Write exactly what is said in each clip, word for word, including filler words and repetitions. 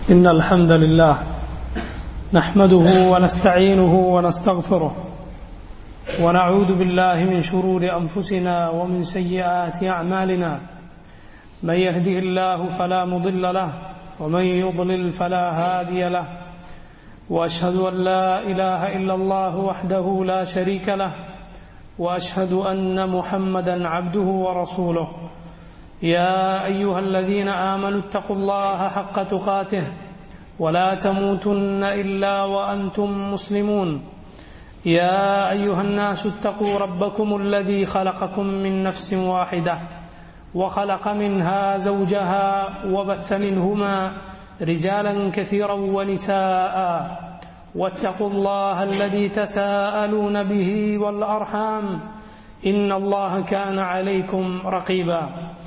إن الحمد لله نحمده ونستعينه ونستغفره ونعوذ بالله من شرور أنفسنا ومن سيئات أعمالنا من يهده الله فلا مضل له ومن يضلل فلا هادي له وأشهد أن لا إله إلا الله وحده لا شريك له وأشهد أن محمدا عبده ورسوله يا أيها الذين آمنوا اتقوا الله حق تقاته ولا تموتن إلا وأنتم مسلمون يا أيها الناس اتقوا ربكم الذي خلقكم من نفس واحدة وخلق منها زوجها وبث منهما رجالا كثيرا ونساء واتقوا الله الذي تساءلون به والأرحام إن الله كان عليكم رقيبا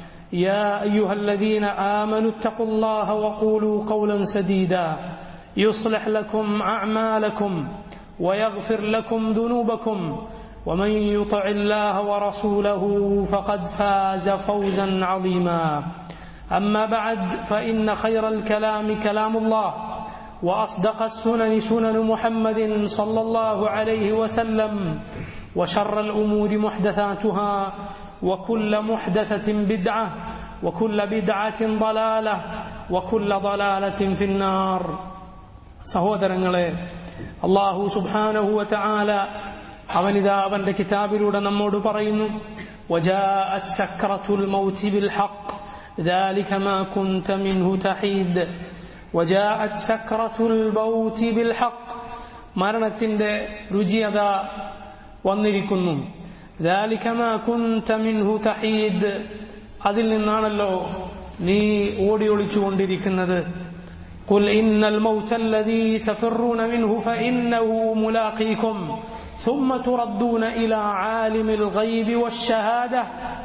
يا أيها الذين آمنوا اتقوا الله وقولوا قولا سديدا يصلح لكم أعمالكم ويغفر لكم ذنوبكم ومن يطع الله ورسوله فقد فاز فوزا عظيما أما بعد فإن خير الكلام كلام الله وأصدق السنن سنن محمد صلى الله عليه وسلم وشر الأمور محدثاتها وكل محدثة بدعة وكل بدعة ضلالة وكل ضلالة في النار. സഹോദരങ്ങളെ, അല്ലാഹു സുബ്ഹാനഹു വ തആല അവനിതാ അവന്റെ കിതാബിലൂടെ നമ്മോട് പറയുന്നു, വജാഅത് സക്രത്തുൽ മൗതി ബിൽ ഹഖ് ذلك ما كنت منه تحيد. വജാഅത് സക്രത്തുൽ മൗതി ബിൽ ഹഖ്, മരണത്തിന്റെ രുചിയത വന്നിരിക്കുന്നു. ذلك ما كنت منه تحيد, അതിൽ നിന്നാണല്ലോ നീ ഓടി ഒളിച്ചുകൊണ്ടിരിക്കുന്നത്. قل إن الموت الذي تفرون منه فإنه ملاقيكم ثم تردون إلى عالم الغيب والشهادة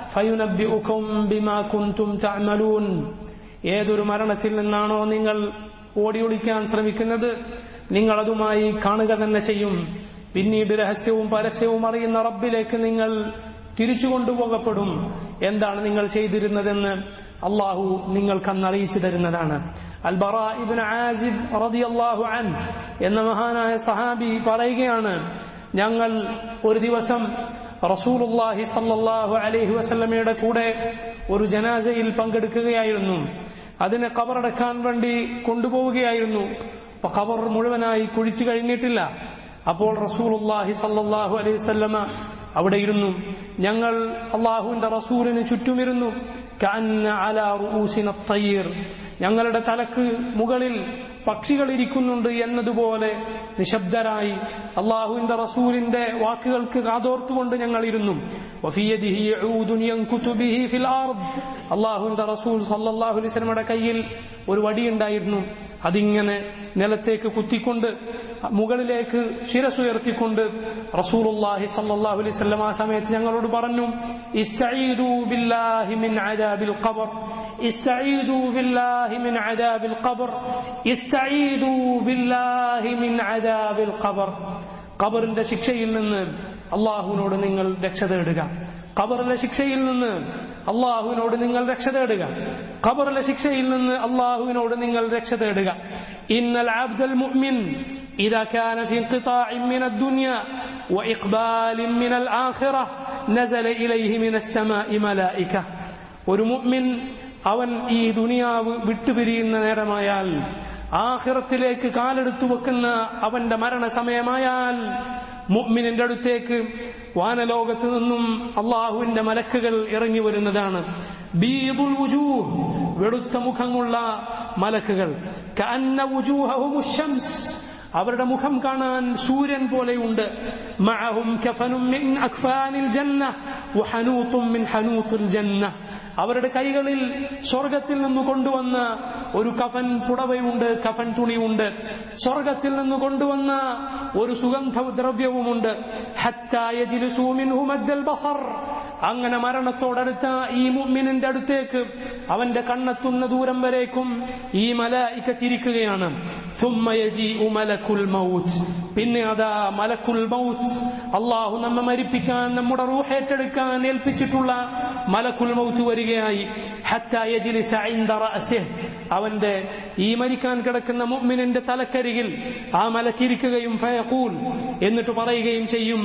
فينبئكم بما كنتم تعملون. ഏതൊരു മരണത്തിൽ നിന്നാണോ നിങ്ങൾ ഓടി ഒളിക്കാൻ ശ്രമിക്കുന്നത്, നിങ്ങൾ അതുമായി കാണുക തന്നെ ചെയ്യും. പിന്നീട് രഹസ്യവും പരസ്യവും അറിയുന്ന റബ്ബിലേക്ക് നിങ്ങൾ തിരിച്ചു കൊണ്ടുപോകപ്പെടും. എന്താണ് നിങ്ങൾ ചെയ്തിരുന്നതെന്ന് അള്ളാഹു നിങ്ങൾക്കന്ന് അറിയിച്ചു തരുന്നതാണ്. അൽ ബറാ ഇബ്നു ആസിബ് റളിയല്ലാഹു അൻഹു എന്ന മഹാനായ സഹാബി പറയുകയാണ്, ഞങ്ങൾ ഒരു ദിവസം റസൂലുള്ളാഹി സ്വല്ലല്ലാഹു അലൈഹി വസല്ലമയുടെ കൂടെ ഒരു ജനാസയിൽ പങ്കെടുക്കുകയായിരുന്നു. അതിനെ ഖബറടക്കാൻ വേണ്ടി കൊണ്ടുപോവുകയായിരുന്നു. ഖബർ മുഴുവനായി കുഴിച്ചു കഴിഞ്ഞിട്ടില്ല. അപ്പോൾ റസൂലുള്ളാഹി സ്വല്ലല്ലാഹു അലൈഹി വസല്ലമ അവിടെ ഇരുന്നു. ഞങ്ങൾ അല്ലാഹുവിന്റെ റസൂലിന് ചുറ്റുമിരുന്നു. കഅന്ന അലാ റൂസിന തയ്ർ, ഞങ്ങളുടെ തലക്ക് മുകളിൽ പക്ഷികൾ ഇരിക്കുന്നുണ്ട് എന്നതുപോലെ നിശബ്ദരായി അല്ലാഹുവിന്റെ റസൂലിന്റെ വാക്കുകൾക്ക് കാതോർത്തുകൊണ്ട് ഞങ്ങൾ ഇരുന്നു. വഫീ യദിഹി ഊദുൻ യൻകുതു ബിഹി ഫിൽ അർദ്, അല്ലാഹുവിന്റെ റസൂൽ സല്ലല്ലാഹു അലൈഹി വസല്ലമയുടെ കയ്യിൽ ഒരു വടിയുണ്ടായിരുന്നു. അതിങ്ങനെ നിലത്തേക്ക് കുത്തിക്കൊണ്ട് മുകളിലേക്ക് ശിരസുയർത്തിക്കൊണ്ട് റസൂലുള്ളാഹി സ്വല്ലല്ലാഹു അലൈഹി വസല്ലം ആ സമയത്ത് ഞങ്ങളോട് പറഞ്ഞു, ഇസ്തഈദു ബില്ലാഹി മിൻ അദാബിൽ ഖബർ, ഇസ്തഈദു ബില്ലാഹി മിൻ അദാബിൽ ഖബർ, ഇസ്തഈദു ബില്ലാഹി മിൻ അദാബിൽ ഖബർ. ഖബറിന്റെ ശിക്ഷയിൽ നിന്ന് അല്ലാഹുവിനോട് നിങ്ങൾ രക്ഷ തേടുക. ഖബറിലെ ശിക്ഷയിൽ നിന്ന് അല്ലാഹുവിനോട് നിങ്ങൾ രക്ഷ തേടുക. ഖബറിലെ ശിക്ഷയിൽ നിന്ന് അല്ലാഹുവിനോട് നിങ്ങൾ രക്ഷ തേടുക. ഇന്നൽ അബ്ദൽ മുഅ്മിൻ ഇദാ കാന ഫീ ഇൻഖിതാഇൻ മിനദ് ദുനിയ വഇഖ്ബാലിൻ മിനൽ ആഖിറ നസല ഇലൈഹി മിനസ് സമാഇ മലായിക. ഒരു മുഅ്മിൻ അവൻ ഈ ദുനിയാവ് വിട്ടുപിരിയുന്ന നേരമായാൽ, ആഖിറത്തിലേക്ക് കാലെടുത്തു വെക്കുന്ന അവന്റെ മരണസമയമായാൽ, മുഅ്മിനിന്റെ അടുത്തേക്ക് വാനലോകത്തു നിന്നും അള്ളാഹുവിന്റെ മലക്കുകൾ ഇറങ്ങി വരുന്നതാണ്. ബീദുൽ വുജൂഹ്, വെളുത്ത മുഖമുള്ള മലക്കുകൾ. കഅന്ന വുജൂഹഹുമുശ് ശംസ്, അവരുടെ മുഖം കാണാൻ സൂര്യൻ പോലെയുണ്ട്. മഅഹും കഫനും മിൻ അക്ഫാനിൽ ജന്ന വഹനൂതും മിൻ ഹനൂത്തിൽ ജന്ന, അവരുടെ കൈകളിൽ സ്വർഗത്തിൽ നിന്ന് കൊണ്ടുവന്ന ഒരു കഫൻ പുടവയുണ്ട്, കഫൻ തുണിയുണ്ട്. സ്വർഗത്തിൽ നിന്ന് കൊണ്ടുവന്ന ഒരു സുഗന്ധ ദ്രവ്യവുമുണ്ട്. ഹത്താ യജ്ലിസൂ മിൻഹു മദ്ദൽ ബസർ, അങ്ങനെ മരണത്തോടടുത്ത ഈ മുഅ്മിനിന്റെ അടുത്തേക്ക് അവന്റെ കണ്ണെത്തുന്ന ദൂരം വരേക്കും ഈ മലായികത്ത് ഇരിക്കുകയാണ്. സുമ്മ യജീഉ മലക്കുൽ മൗത്ത്, പിന്നെ അതാ മലക്കുൽ മൗത്ത്, അള്ളാഹു നമ്മെ മരിപ്പിക്കാൻ നമ്മുടെ റൂഹ് ഏറ്റെടുക്കാൻ ഏൽപ്പിച്ചിട്ടുള്ള മലക്കുൽ മൗത്ത് വരികയായി. ഹത്താ യജ്ലിസ ഇൻദ റഅസിഹ്, അവന്റെ ഈ മരിക്കാൻ കിടക്കുന്ന മുഅ്മിനിന്റെ തലക്കരികിൽ ആ മലക്കിരിക്കുകയും ഫയഖൂൽ, എന്നിട്ട് പറയുകയും ചെയ്യും,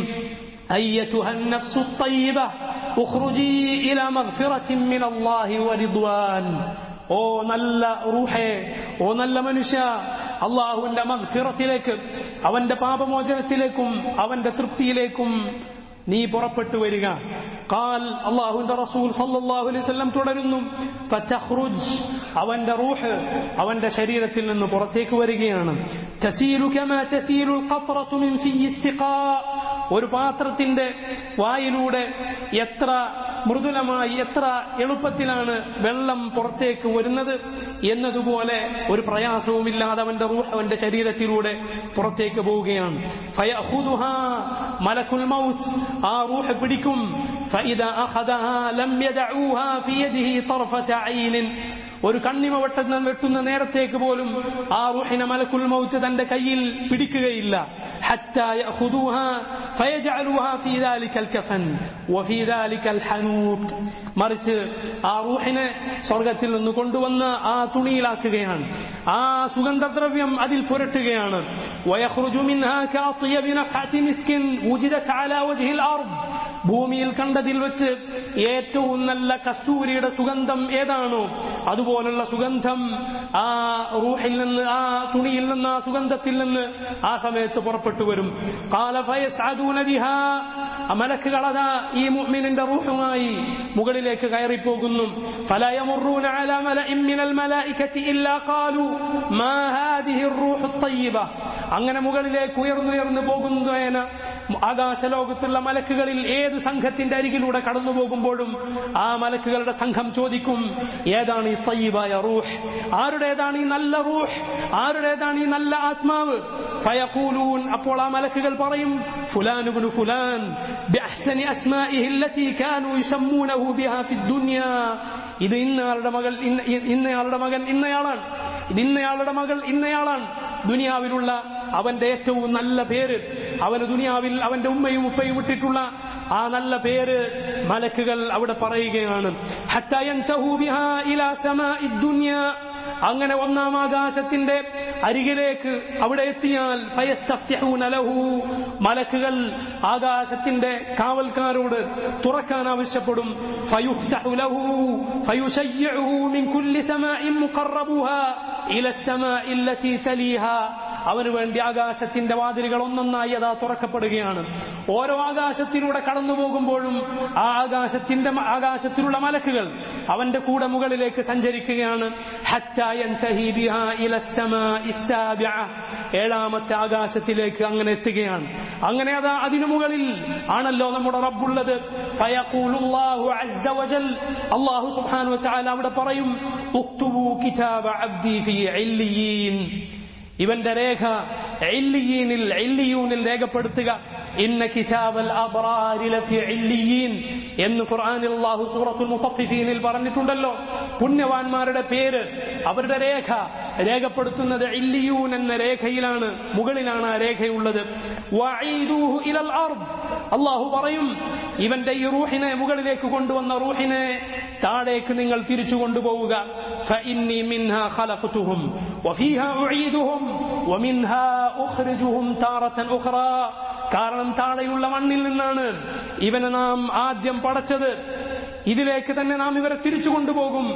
أيتها النفس الطيبة اخرجي إلى مغفرة من الله ورضوان. ഓ നല്ല റൂഹേ, ഓ നല്ല മനുഷ്യ, അള്ളാഹുവിന്റെ മഗ്ഫിറത്തിലേക്ക്, അവന്റെ പാപമോചനത്തിലേക്കും അവന്റെ തൃപ്തിയിലേക്കും നീ പുറപ്പെട്ടു വരിക. ഖാൽ, അല്ലാഹുവിന്റെ റസൂൽ സല്ലല്ലാഹു അലൈഹി വസല്ലം തുടരുന്നു, ഫതഖ്റുജ്, അവന്റെ റൂഹ് അവന്റെ ശരീരത്തിൽ നിന്ന് പുറത്തേക്ക് വരികയാണ്. തസീലു കമാ തസീലുൽ ഖത്റതു മിൻ ഫിയ്യി ഇസ്തിഖാ, ഒരു പാത്രത്തിന്റെ വായിലൂടെ എത്ര മൃദുലമായി എത്ര എളുപ്പത്തിലാണ് വെള്ളം പുറത്തേക്ക് വരുന്നത് എന്നതുപോലെ ഒരു പ്രയാസവുമില്ലാതെ അവന്റെ റൂഹ് അവന്റെ ശരീരത്തിലൂടെ പുറത്തേക്ക് പോവുകയാണ്. ഫയഖുദുഹാ മലക്കുൽ മൗത്ത്, ആ റൂഹ് പിടിക്കും. ഫഇദാ അഖദഹാ ലം യദഊഹാ ഫി യദിഹി തർഫത ഐനിൻ, ഒരു കണ്ണിമ വെട്ടുന്ന വെട്ടുന്ന നേരത്തേക്ക് പോലും ആ റൂഹിനെ മലക്കുൽ മൗത്ത് തന്റെ കയ്യിൽ പിടിക്കുകയില്ല. ഹത്താ യഖുദൂഹാ ഫയജഅലൂഹാ ഫീ ദാലികൽ കഫൻ വഫീ ദാലികൽ ഹനൂത്, മറിച്ച് ആ റൂഹിനെ സ്വർഗ്ഗത്തിൽ നിന്ന് കൊണ്ടുവന്ന് ആ തുണിയിലാക്കുകയാണ്, ആ സുഗന്ധദ്രവ്യം അതിൽ പുരട്ടുകയാണ്. വയഖ്റുജു മിൻഹാ കഅത്യബി നഫഅതി മിസ്കിൻ വുജിദത് അലാ വജ്ഹിൽ അർദ്, ഭൂമിയിൽ കണ്ടതിൽ വെച്ച് ഏറ്റവും നല്ല കസ്തൂരിയുടെ സുഗന്ധം ഏതാണോ അതുപോലുള്ള സുഗന്ധം ആ റൂഹിൽ നിന്ന്, ആ തുണിയിൽ നിന്ന്, ആ സുഗന്ധത്തിൽ നിന്ന് ആ സമയത്ത് പുറപ്പെട്ടു വരും. ഖാല ഫയസ്അദൂന ബിഹാ, മലക്കുകളതാ ഈ മുഅ്മിനിന്റെ റൂഹുമായി മുകളിലേക്ക് കയറിപ്പോകുന്നു. ഫലാ യമറുന അലാ മലഇൻ മിനൽ മലായികതി ഇല്ലാ ഖാലു മാ ഹാദിഹി റൂഹു ത്വയ്യിബ, അങ്ങനെ മുകളിലേക്ക് ഉയർന്നുയർന്നു പോകുന്നതിന് ആകാശലോകത്തുള്ള മലക്കുകളിൽ ഏത് സംഘത്തിന്റെ അരികിലൂടെ കടന്നു പോകുമ്പോഴും ആ മലക്കുകളുടെ സംഘം ചോദിക്കും, ഏതാണ് ഈ തയ്യിബായ റൂഹ്, ആരുടേതാണ് ഈ നല്ല റൂഹ്, ആരുടേതാണ് ഈ നല്ല ആത്മാവ്? ഫയഖൂലൂൻ, അപ്പോൾ ആ മലക്കുകൾ പറയും, ഫുലാൻ ഇബ്നു ഫുലാൻ ബിഅഹ്സനി അസ്മാഇഹി അല്ലതി കാനൂ യുസമ്മൂനഹു ബിഹാ ഫിദ്ദുനിയാ, ഇത് ഇന്നയാളുടെ മകൾ ഇന്നയാളുടെ മകൻ ഇന്നയാളാണ്, ഇത് ഇന്നയാളുടെ മകൾ ഇന്നയാളാണ്. ദുനിയാവിലുള്ള അവന്റെ ഏറ്റവും നല്ല പേര്, അവന് ദുനിയാവിൽ അവന്റെ ഉമ്മയും ഉപ്പയും ഇട്ടിട്ടുള്ള ആ നല്ല പേര് മലക്കുകൾ അവിടെ പറയുകയാണ്. ഹത്താ യൻതഹൂ ബിഹാ ഇലാ സമാഇദ് ദുനിയാ, അങ്ങനെ ഒന്നാം ആകാശത്തിന്റെ അരികിലേക്ക് അവിടെ എത്തിയാൽ ഫയസ്തഫ്തിഹൂന ലഹു, മലക്കുകൾ ആകാശത്തിന്റെ കാവൽക്കാരോട് തുറക്കാൻ ആവശ്യപ്പെടും. ഫയുഫ്തഹു ലഹു ഫയുശയ്യിഉഹു മിൻ കുല്ലി സമാഇൻ മുഖറബുഹാ ഇല സമാഇ അല്ലതി തലീഹാ, അവന് വേണ്ടി ആകാശത്തിന്റെ വാതിലുകൾ ഒന്നൊന്നായി അതാ തുറക്കപ്പെടുകയാണ്. ഓരോ ആകാശത്തിലൂടെ കടന്നു പോകുമ്പോഴും ആ ആകാശത്തിന്റെ ആകാശത്തിലുള്ള മലക്കുകൾ അവന്റെ കൂടെ മുകളിലേക്ക് സഞ്ചരിക്കുകയാണ്. ഹത്താ യൻതഹി ബിഹാ ഇല സമാഇ السابعة, ഏഴാമത്തെ ആകാശത്തിലേക്ക് അങ്ങനെ എത്തുകയാണ്. അങ്ങനെ അതാ അതിനു മുകളിൽ ആണല്ലോ നമ്മുടെ റബ്ബുള്ളത്. ഫയഖൂലുല്ലാഹു അസ്സ വജൽ, അല്ലാഹു സുബ്ഹാനഹു വ തആല അവിടെ പറയും, ഉക്തുബു കിതാബ അബ്ദി ഫീ ഇല്ലിയീൻ, ഇവന്റെ രേഖ ഇല്ലിയീനിൽ ഇല്ലിയൂനിൽ രേഖപ്പെടുത്തുക. ഇന്ന കിതാബൽ അബ്റാരി ലഫീ ഇല്ലിയീൻ എന്ന് ഖുർആനിൽ അല്ലാഹു സൂറത്തുൽ മുത്തഫിഫീനിൽ പറഞ്ഞിട്ടുണ്ടല്ലോ. പുണ്യവാന്മാരുടെ പേര്, അവരുടെ രേഖ രേഖപ്പെടുത്തുന്നത് ഇല്ലിയൂൻ എന്ന രേഖയിലാണ്, മുകളിലാണ് ആ രേഖയുള്ളത്. വഈദൂഹു ഇലൽ അർദ്, അല്ലാഹു പറയും, ഇവന്റെ ഈ റൂഹിനെ, മുകളിലേക്ക് കൊണ്ടുവന്ന റൂഹിനെ താഴേക്ക് നിങ്ങൾ തിരിച്ചു കൊണ്ടുപോവുക. ഫഇന്നി മിൻഹാ ഖലഖതുഹും വഫീഹാ ഉഈദുഹും വമിൻഹാ ഉഖ്രിജുഹും താറതൻ ഉഖ്റാ, കാരണം താഴെയുള്ള മണ്ണിൽ നിന്നാണ് ഇവനെ നാം ആദ്യം പടച്ചത്, ഇതിലേക്ക് തന്നെ നാം ഇവരെ തിരിച്ചു കൊണ്ടുപോകും,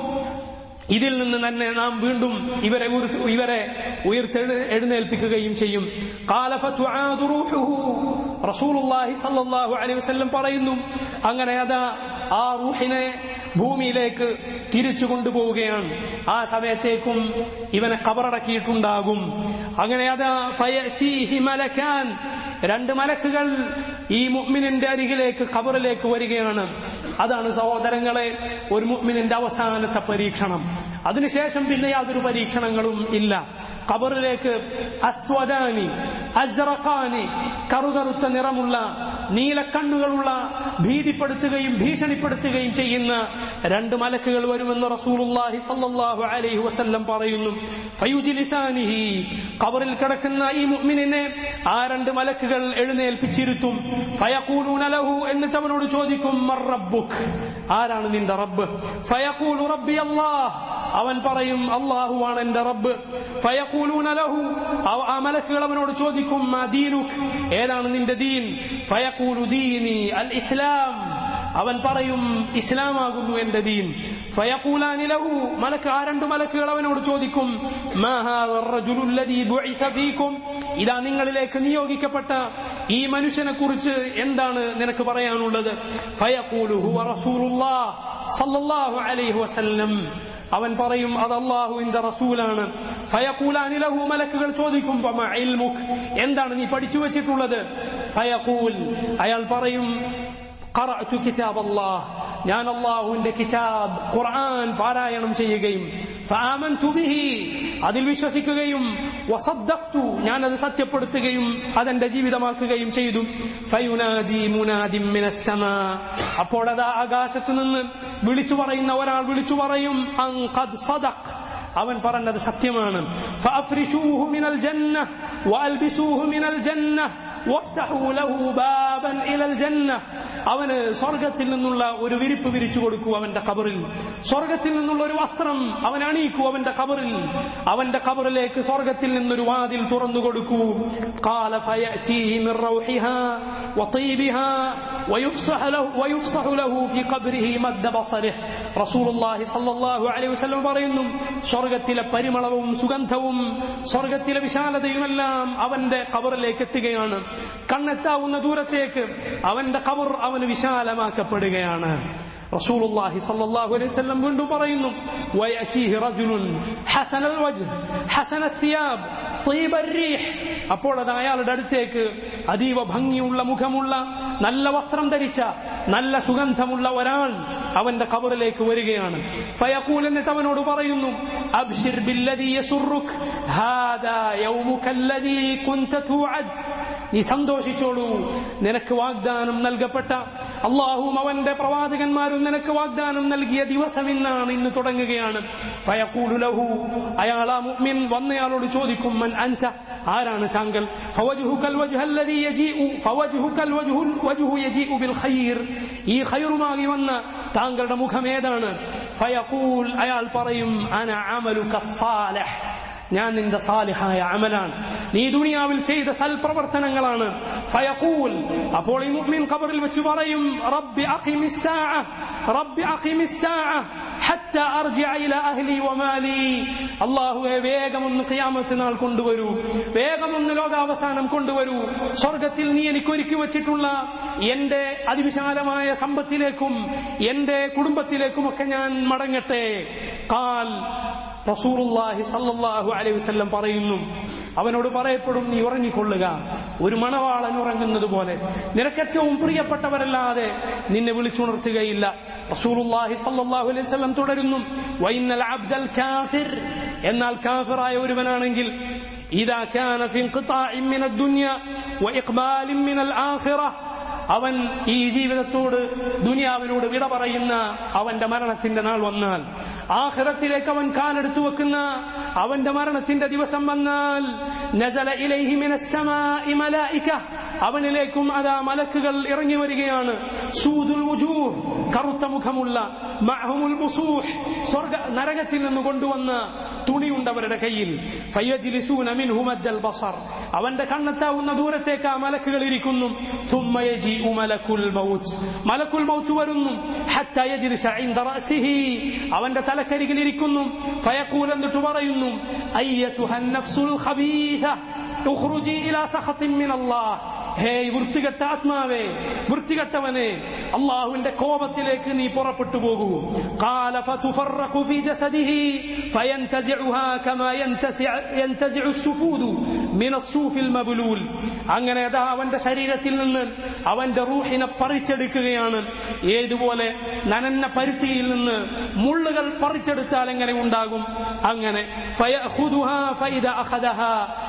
ഇതിൽ നിന്ന് തന്നെ നാം വീണ്ടും ഇവരെ ഇവരെ ഉയർത്തെഴു എഴുന്നേൽപ്പിക്കുകയും ചെയ്യും. ഖാല ഫതുആദു റൂഹുഹു, റസൂലുള്ളാഹി സ്വല്ലല്ലാഹു അലൈഹി വസല്ലം പറയുന്നു, അങ്ങനെ അതാ ആ റൂഹിനെ ഭൂമിയിലേക്ക് തിരിച്ചു കൊണ്ടുപോവുകയാണ്. ആ സമയത്തേക്കും ഇവനെ ഖബറടക്കിയിട്ടുണ്ടാകും. അങ്ങനെ അതാ ഫയഅതീഹി മലകാൻ, രണ്ട് മലക്കുകൾ ഈ മുഅ്മിനിന്റെ അരികിലേക്ക് ഖബറിലേക്ക് വരികയാണ്. അതാണ് സഹോദരങ്ങളെ ഒരു മുഅ്മിനിന്റെ അവസാനത്തെ പരീക്ഷണം. അതിനുശേഷം പിന്നെ യാതൊരു പരീക്ഷണങ്ങളും ഇല്ല. ഖബറിലേക്ക് അസ്വദാനി അസ്റഖാനി, കറുകറുത്ത നിറമുള്ള നീലക്കണ്ണുകളുള്ള ഭീതിപ്പെടുത്തുകയും ഭീഷണിപ്പെടുത്തുകയും ചെയ്യുന്ന രണ്ട് മലക്കുകൾ വരുമെന്ന് റസൂലുള്ളാഹി സ്വല്ലല്ലാഹു അലൈഹി വസല്ലം പറയുന്നു. ഫയുജ്ലിസാനിഹി, ഖബറിൽ കിടക്കുന്ന ഈ മുഅ്മിനിനെ ആ രണ്ട് മലക്കുകൾ എഴുന്നേൽപ്പിച്ചിരുത്തും. ഫയഖൂലൂന ലഹു, എന്നിട്ട് അവനോട് ചോദിക്കും, മർ റബ്ബുക്, ആരാണ് നിന്റെ റബ്ബ്? ഫയഖൂലു റബ്ബി അല്ലാഹ്, അവൻ പറയും അല്ലാഹുവാണ് എന്റെ റബ്ബ്. ഫയഖൂലൂന ലഹു, ആ മലക്കുകൾ അവനോട് ചോദിക്കും, മാ ദീനുക്, ഏതാണ് നിന്റെ ദീൻ? ഫയഖൂലു ദീനി അൽ ഇസ്ലാം, അവൻ പറയും ഇസ്ലാമാകുന്നു എന്റെ ദീൻ. ഫയഖൂലാനി ലഹു, മലക്ക് ആ രണ്ട് മലക്കുകൾ അവനോട് ചോദിക്കും, മാ ഹാദാ റജുലു അല്ലദീ ബുഇസ ഫീകും, ഇതാ നിങ്ങളിലേക്ക് നിയോഗിക്കപ്പെട്ട ഈ മനുഷ്യനെ കുറിച്ച് എന്താണ് നിനക്ക് പറയാനുള്ളത്? ഫയഖൂലു ഹുവ റസൂലുള്ളാഹ് സല്ലല്ലാഹു അലൈഹി വസല്ലം, അവൻ പറയും അത് അല്ലാഹുവിന്റെ റസൂലാണ്. ഫയഖൂലാനി ലഹു, മലക്കുകൾ ചോദിക്കും, വമാ ഇൽമുക്, എന്താണ് നീ പഠിച്ചു വെച്ചിട്ടുള്ളത്? ഫയഖൂൽ, അയാൾ പറയും, ഖറഅതു കിതാബല്ലാഹ്, ഞാൻ അല്ലാഹുവിന്റെ കിതാബ് ഖുർആൻ പാരായണം ചെയ്യുകയും, ഫആമൻതു ബിഹി, അതിൽ വിശ്വസിക്കുകയും, വസദ്ദഖ്തു, ഞാൻ അത് സത്യപ്പെടുത്തുകയും അതെന്റെ ജീവിതമാക്കുകയും ചെയ്തു. ഫയുനാദി മുനാദിൻ മിനസ് സമാ, അപ്പോൾ അതാ ആകാശത്ത് നിന്ന് വിളിച്ചു പറയുന്ന ഒരാൾ വിളിച്ചു പറയും, അൻ ഖദ് സദഖ്, അവൻ പറഞ്ഞത് സത്യമാണ്. ഫഅഫ്രിശൂഹു മിനൽ ജന്നഹ് വഅൽബിസൂഹു മിനൽ ജന്നഹ് വഫ്തഹൂ ലഹു ബാബൻ ഇലൽ ജന്നഹ്, അവന് സ്വർഗത്തിൽ നിന്നുള്ള ഒരു വിരിപ്പ് വിരിച്ചു കൊടുക്കൂ അവന്റെ ഖബറിൽ, സ്വർഗത്തിൽ നിന്നുള്ള ഒരു വസ്ത്രം അവൻ അണിയിക്കൂ അവന്റെ ഖബറിൽ, അവന്റെ ഖബറിലേക്ക് സ്വർഗത്തിൽ നിന്നൊരു വാതിൽ തുറന്നു കൊടുക്കൂ. ഖാല ഫയഅതീഹി മിൻ റൗഹിഹാ വതീബിഹാ വയുഫ്സഹു ലഹു വയുഫ്സഹു ലഹു ഫീ ഖബ്രിഹി മദ്ദ ബസരിഹ്. റസൂലുള്ളാഹി സ്വല്ലല്ലാഹു അലൈഹി വസല്ലം പറയുന്നു, സ്വർഗത്തിലെ പരിമളവും സുഗന്ധവും സ്വർഗത്തിലെ വിശാലതയുമെല്ലാം അവന്റെ ഖബറിലേക്ക് എത്തുകയാണ്. കണ്ണെത്താവുന്ന ദൂരത്തേക്ക് അവന്റെ ഖബർ അവന് വിശാലമാക്കപ്പെടുകയാണ്. റസൂലുള്ളാഹി സ്വല്ലല്ലാഹു അലൈഹി വസല്ലം വീണ്ടും പറയുന്നു, വയഅതീഹി റജുലുൻ ഹസനൽ വജ്ഹ് ഹസനൽ സിയാബ് ത്വയ്യിബർ റീഹ്, അപ്പോൾ അത് അയാളുടെ അടുത്തേക്ക് അതീവ ഭംഗിയുള്ള മുഖമുള്ള നല്ല വസ്ത്രം ധരിച്ച നല്ല സുഗന്ധമുള്ള ഒരാൾ അവന്റെ ഖബറിലേക്ക് വരികയാണ്. ഫയഖൂൽ, എന്നിട്ട് അവനോട് പറയുന്നു, അബ്ശിർ ബില്ലദീ യസുറുക് ഹാദാ യൗമുകല്ലദീ കുൻത തുഅദ്, നീ സന്തോഷിച്ചോളൂ, നിനക്ക് വാഗ്ദാനം നൽകപ്പെട്ട അല്ലാഹുവും അവന്റെ പ്രവാചകന്മാരും നിനക്ക് വാഗ്ദാനം നൽകിയ ദിവസം ഇന്നാണ്, ഇന്ന് തുടങ്ങുകയാണ്. ഫയഖൂലു ലഹു, അയാൾ ആ മുഅ്മിൻ വന്നയാളോട് ചോദിക്കും, മൻ അൻത, ആരാണ് താങ്കൾ? ഫവജ്ഹുകൽ വജ്ഹല്ലദീ യജീഉ ഫവജ്ഹുകൽ വജ്ഹുൽ വജ്ഹു യജീഉ ബിൽ ഖൈർ, ഈ ഖൈറുമായി വന്ന താങ്കളുടെ മുഖം ഏതാണ്? ഫയഖൂൽ, അയാൾ പറയും, അന അമലുക സാലിഹ്, ഞാൻ നിന്റെ സാലിഹായ അമലാണ്, നീ ദുനിയാവിൽ ചെയ്ത സൽപ്രവർത്തനങ്ങളാണ്. ഫയഖൂൽ, അപ്പോൾ ഈ മുഅ്മിൻ ഖബറിൽ വെച്ച് പറയും, റബ്ബി അഖിമിസ് സാഅ റബ്ബി അഖിമിസ് സാഅ ഹത്താ അർജിഅ ഇലാ അഹ്ലി വമാലി, അല്ലാഹുവേ വേഗമൊന്ന് ഖിയാമത്ത് നാൾ കൊണ്ടുവരൂ, വേഗമൊന്ന് ലോകാവസാനം കൊണ്ടുവരൂ, സ്വർഗത്തിൽ നീ എനിക്ക് ഒരുക്കി വെച്ചിട്ടുള്ള എന്റെ അതിവിശാലമായ സമ്പത്തിലേക്കും എന്റെ കുടുംബത്തിലേക്കുമൊക്കെ ഞാൻ മടങ്ങട്ടെ. ഖാൽ, റസൂലുള്ളാഹി സ്വല്ലല്ലാഹു അലൈഹി വസല്ലം പറയുന്നു, അവനോട് പറയപ്പെടും, നീ ഉറങ്ങിക്കൊള്ളുക, ഒരു മണവാളൻ ഉറങ്ങുന്നത് പോലെ, നിനക്ക് ഏറ്റവും പ്രിയപ്പെട്ടവരല്ലാതെ നിന്നെ വിളിച്ചുണർത്തുകയില്ല. റസൂലുള്ളാഹി സ്വല്ലല്ലാഹു അലൈഹി വസല്ലം തുടരുന്നു, വഇന്നൽ അബ്ദൽ കാഫിർ, എന്നാൽ കാഫിറായ ഒരുവനാണെങ്കിൽ, ഇദാ കാന ഫി ഇൻഖിതാഇൻ മിനദ് ദുനിയ വഇഖ്ബാലിൻ മിനൽ ആഖിറ, അവൻ ഈ ജീവിതത്തോട് ദുനിയാവിനോട് വിട പറയുന്ന അവന്റെ മരണത്തിന്റെ നാൾ വന്നാൽ, ആഖിറത്തിലേക്ക് അവൻ കാലെടുത്തു വെക്കുന്ന അവന്റെ മരണത്തിന്റെ ദിവസം വന്നാൽ, നസല ഇലൈഹി മിനസ് സമാഇ മലായിക, അവനിലേക്കും അതാ മലക്കുകൾ ഇറങ്ങി വരികയാണ്. സൂദുൽ വുജൂഹ്, കറുത്ത മുഖമുള്ള, മഅഹുമുൽ മുസൂഹ്, സ്വർഗ നരകത്തിൽ നിന്ന് കൊണ്ടുവന്ന തുണിയുണ്ടവരുടെ കയ്യിൽ. ഫയജ്ലിസൂന മിൻഹു മദ്ദൽ ബസർ, അവന്റെ കണ്ണെത്താവുന്ന ദൂരത്തേക്ക് ആ മലക്കുകൾ ഇരിക്കുന്നു. സുമ്മ യജീഉ മലക്കുൽ മൗത്ത്, മലക്കുൽ മൗത്ത് വരുന്നു. ഹത്താ യജ്ലിസ ഇൻദ റഅസിഹി, അവന്റെ തലക്കരികിൽ ഇരിക്കുന്നു. ഫയഖൂൽ, എന്നിട്ട് പറയുന്നു, അയ്യതുഹൻ നഫ്സുൽ ഖബീസ ഉഖ്റുജി ഇലാ സഖത്തിൻ മിനല്ലാഹ്, ഹേ വൃത്തികെട്ട ആത്മാവേ, വൃത്തികെട്ടവനെ, അല്ലാഹുവിന്റെ കോപത്തിലേക്ക് നീ പുറപ്പെട്ടു പോകൂ. ഖാല ഫതുഫറഖു ഫീ ജസദിഹി ഫയൻതസിഉഹാ കമാ യൻതസിഉ അസ്സുഫൂദു മിന അസ്സൂഫിൽ മബ്ലൂൽ, അങ്ങനെ അതാ അവന്റെ ശരീരത്തിൽ നിന്ന് അവന്റെ റൂഹിനെ പറിച്ചെടുക്കുകയാണ്, ഏതുപോലെ നനന്ന പരുത്തിയിൽ നിന്ന് മുള്ളുകൾ പറിച്ചെടുത്താൽ എങ്ങനെ ഉണ്ടാകും അങ്ങനെ. ഫയഖുദുഹാ ഫഇദാ അഖദഹാ,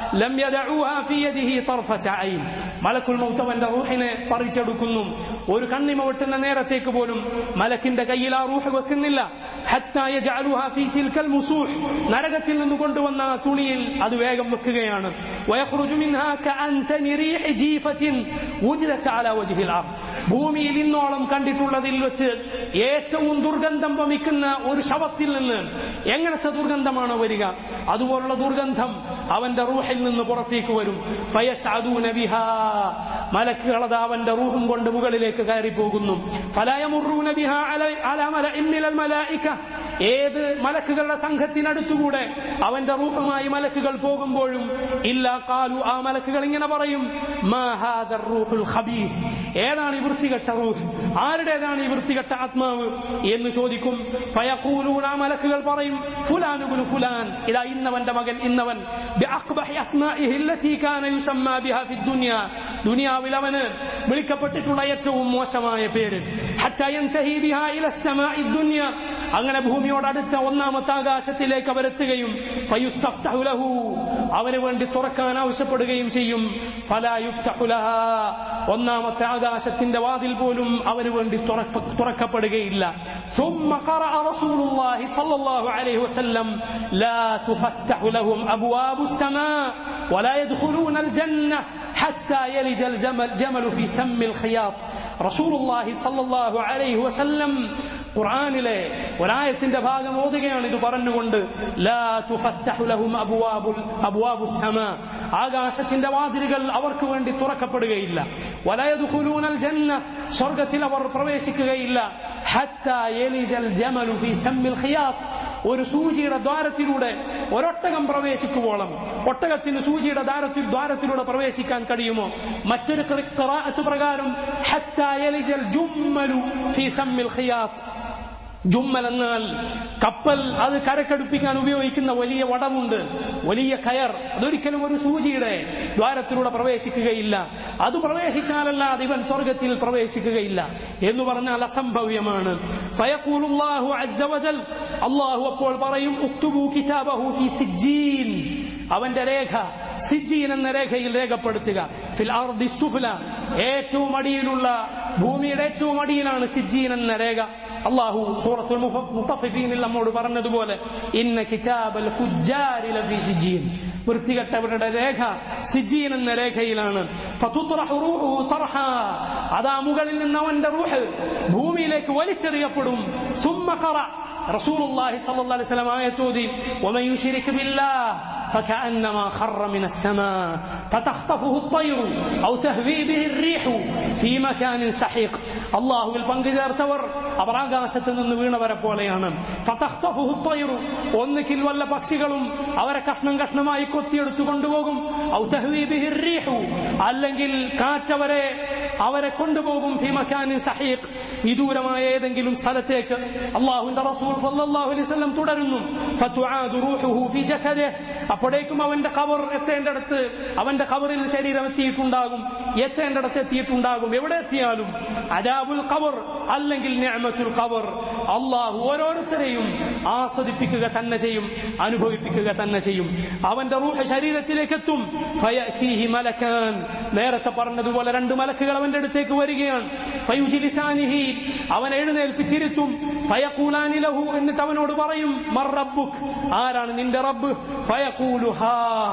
ലം യദഊഹാ ഫീ യദിഹി തർഫത ഐൻ. മലക്കുൽ മൗത്ത് അവന്റെ റൂഹിനെ പറിച്ചെടുക്കുന്നു. ഒരു കണ്ണിമ വെട്ടുന്ന നേരത്തേക്ക് പോലും മലക്കിന്റെ കയ്യിൽ ആ റൂഹ് വെക്കുന്നില്ല. ഹത്താ യജഅലുഹാ ഫീ തിൽകൽ മുസൂഹ്, നരകത്തിൽ നിന്ന് കൊണ്ടുവന്ന തുണിയിൽ അത് വേഗം വെക്കുകയാണ്. വയഖ്റുജു മിൻഹാ കഅൻതനി റീഹി ജീഫത്തിൻ വുജിദത് അലാ വജ്ഹിൽ അർദ്. ഭൂമിയിൽ ഇന്നോളം കണ്ടിട്ടുള്ളതിൽ വെച്ച് ഏറ്റവും ദുർഗന്ധം വമിക്കുന്ന ഒരു ശവത്തിൽ നിന്ന് എങ്ങനത്തെ ദുർഗന്ധമാണോ വരിക, അതുപോലുള്ള ദുർഗന്ധം അവന്റെ റൂഹിൽ നിന്ന് പുറത്തേക്ക് വരും. ഫയസ്അദൂന ബിഹാ, മലക്കുകൾ അത് അവന്റെ റൂഹും കൊണ്ട് മുകളിലേക്ക് കയറി പോകുന്നു. ഫലാ യമുറൂന ബിഹാ അലാ മലഇൻ മിനൽ മലായിക, ഏത് മലക്കുകളുടെ സംഘത്തിനടുത്തുകൂടെ അവന്റെ റൂഹുമായി മലക്കുകൾ പോകുമ്പോഴും ഇല്ലാ ഖാലു, ആ മലക്കുകൾ ഇങ്ങനെ പറയും, മാ ഹാദർ റൂഹുൽ ഖബീസ്, ഏതാണ് ഈ വൃത്തികെട്ട റൂഹ്, ആരുടേതാണ് ഈ വൃത്തികെട്ട ആത്മാവ് എന്ന് ചോദിക്കും. ഫയഖൂലൂന, ആ മലക്കുകൾ പറയും, ഫുലാൻ ഇബ്നു ഫുലാൻ, ഇതാ ഇന്നവന്റെ മകൻ ഇന്നവൻ, ബിഅഖ്ബഹി അസ്മാഇഹി അല്ലതി കാന യുസമ്മാ ബിഹാ ഫി ദുനിയ, ദുനിയാവിൽ അവന് വിളിക്കപ്പെട്ടിട്ടുള്ള ഏറ്റവും മോശമായ പേര്. ഹത്താ യൻതഹി ബിഹാ ഇല അസ്സമാഇ ദുനിയ, അങ്ങനെ ഭൂമിയോട് അടുത്ത ഒന്നാമത്തെ ആകാശത്തിലേക്ക് അവരെത്തുകയും ഫയുസ്തഫ്തഹു ലഹു, അവന് വേണ്ടി തുറക്കാൻ ആവശ്യപ്പെടുകയും ചെയ്യും. ഫലാ യുഫ്തഹു ലഹാ, ഒന്നാമത്തെ ആകാശത്തിന്റെ വാതിൽ പോലും അവന് വേണ്ടി തുറക്കപ്പെടുകയില്ല. ثم قرأ رسول الله صلى الله عليه وسلم لا تفتح لهم أبواب السماء ولا يدخلون الجنة حتى يلج الجمل في سم الخياط. رسول الله صلى الله عليه وسلم ഖുർആനിലെ ഒരായത്തിന്റെ ഭാഗം ഓതുകയാണ് ഇത് പറഞ്ഞുകൊണ്ട്, ലാ തുഫത്തഹു ലഹും അബ്വാബുൽ അബ്വാബുസ് സമാ, ആകാശത്തിന്റെ വാതിലുകൾ അവർക്ക് വേണ്ടി തുറക്കപ്പെടുകയില്ല. വലാ യദ്ഖുലൂനൽ ജന്ന, സ്വർഗ്ഗത്തിൽ അവർ പ്രവേശിക്കുകയില്ല. ഹത്താ യലിജൽ ജമലു ഫീ സമ്മിൽ ഖിയാത്ത്, ഒരു സൂചിയുടെ ദ്വാരത്തിലൂടെ ഒരൊട്ടകം പ്രവേശിക്കുവോളം, ഒട്ടകത്തിന് സൂചിയുടെ ദ്വാരത്തിൽ ദ്വാരത്തിലൂടെ പ്രവേശിക്കാൻ കഴിയുമോ? മറ്റൊരു ഖിറാഅത്ത് പ്രകാരം ഹത്താ യലിജൽ ജുമ്മലു ഫീ സമ്മിൽ ഖിയാത്ത്. ജുമ്മൽ എന്നാൽ കപ്പൽ അത് കരക്കടുപ്പിക്കാൻ ഉപയോഗിക്കുന്ന വലിയ വടമുണ്ട്, വലിയ കയർ, അതൊരിക്കലും ഒരു സൂചിയുടെ ദ്വാരത്തിലൂടെ പ്രവേശിക്കുകയില്ല. അത് പ്രവേശിച്ചാലല്ലാതെ ഇവൻ സ്വർഗത്തിൽ പ്രവേശിക്കുകയില്ല എന്ന് പറഞ്ഞാൽ അസംഭവ്യമാണ്. ഫയഖൂലുല്ലാഹു അസ്സ വജൽ, അല്ലാഹു അപ്പോൾ പറയും, ഉക്തുബു കിതാബഹു ഫീ സിജ്ജീൻ, അവന്റെ രേഖ സിജ്ജീൻ എന്ന രേഖയിൽ രേഖപ്പെടുത്തുക. ഫിൽ അർദി സുഫ്ല, ഏറ്റവും അടിയിലുള്ള ഭൂമിയുടെ ഏറ്റവും അടിയിലാണ് സിജ്ജീൻ എന്ന രേഖ. അല്ലാഹു സൂറത്തുൽ മുത്തഫിഫീനിൽ നമ്മോട് പറഞ്ഞതുപോലെ, ഇന്ന കിതാബൽ ഫുജ്ജാരി ലഫീ സിജ്ജീൻ, വൃത്തികെട്ടവരുടെ രേഖ സിജ്ജീൻ എന്ന രേഖയിലാണ്. ഫതുത്റഹു റൂഹുഹു തർഹാ, അതാ മുകളിൽ നിന്ന് അവന്റെ റൂഹ് ഭൂമിയിലേക്ക് വലിച്ചെറിയപ്പെടും. സുമ്മ ഖറ, റസൂലുള്ളാഹി സ്വല്ലല്ലാഹു അലൈഹി വസല്ലം ആയത്തോതി, വമൻ യുശ്രിക് ബില്ലാഹ് فكأنما خر من السماء فتخطفه الطير أو تهوي به الريح في مكان سحيق. الله بالبنجرتور അവർ ആകാശത്ത് നിന്ന് വീണവരെ പോലെയാണ്. ഫതഖ്തഫുഹു الطير, ഒന്നുകിൽ വല്ല പക്ഷികളും അവരെ കഷ്ണം കഷ്ണമായി കൊത്തിയെടുത്തു കൊണ്ടുപോകും. ഔ തഹ്വി ബിഹി الريح, അല്ലെങ്കിൽ കാറ്റവരെ അവരെ കൊണ്ടുപോകും. ഫി മകാനിൻ സഹീഖ്, വിദൂരമായ ഏതെങ്കിലും സ്ഥലത്തേക്ക്. അല്ലാഹുവിന്റെ റസൂൽ സല്ലല്ലാഹു അലൈഹി വസല്ലം തുടരുന്നു, ഫതുആദു റൂഹുഹു ഫി ജസദിഹി, അപ്പോഴേക്കും അവന്റെ ഖബർ എത്തേണ്ടടുത്ത്, അവന്റെ ഖബറിൽ ശരീരം എത്തിയിട്ടുണ്ടാകും, എത്തേണ്ടടുത്ത് എത്തിയിട്ടുണ്ടാകും. എവിടെ എത്തിയാലും അദാബുൽ ഖബർ അല്ലെങ്കിൽ നിഅമത്തുൽ ഖബർ അല്ലാഹു ഓരോരുത്തരെയും ആസ്വദിപ്പിക്കുക തന്നെ ചെയ്യും, അനുഭവിപ്പിക്കുക തന്നെ ചെയ്യും. അവന്റെ റൂഹ് ശരീരത്തിലേക്ക് എത്തും. ഫയഅതീഹി മലകാൻ, നേരത്തെ പറഞ്ഞതുപോലെ രണ്ട് മലക്കുകൾ അവന്റെ അടുത്തേക്ക് വരികയാണ്. ഫയുജ്ലിസാനിഹി, അവൻ എഴുന്നേൽപ്പിച്ചിരുത്തും. ഫയഖൂലാനി ലഹു, എന്നിട്ട് അവനോട് പറയും, മർ റബ്ബുക്, ആരാണ് നിന്റെ റബ്ബ്? ഫയഖൂലു ഹാ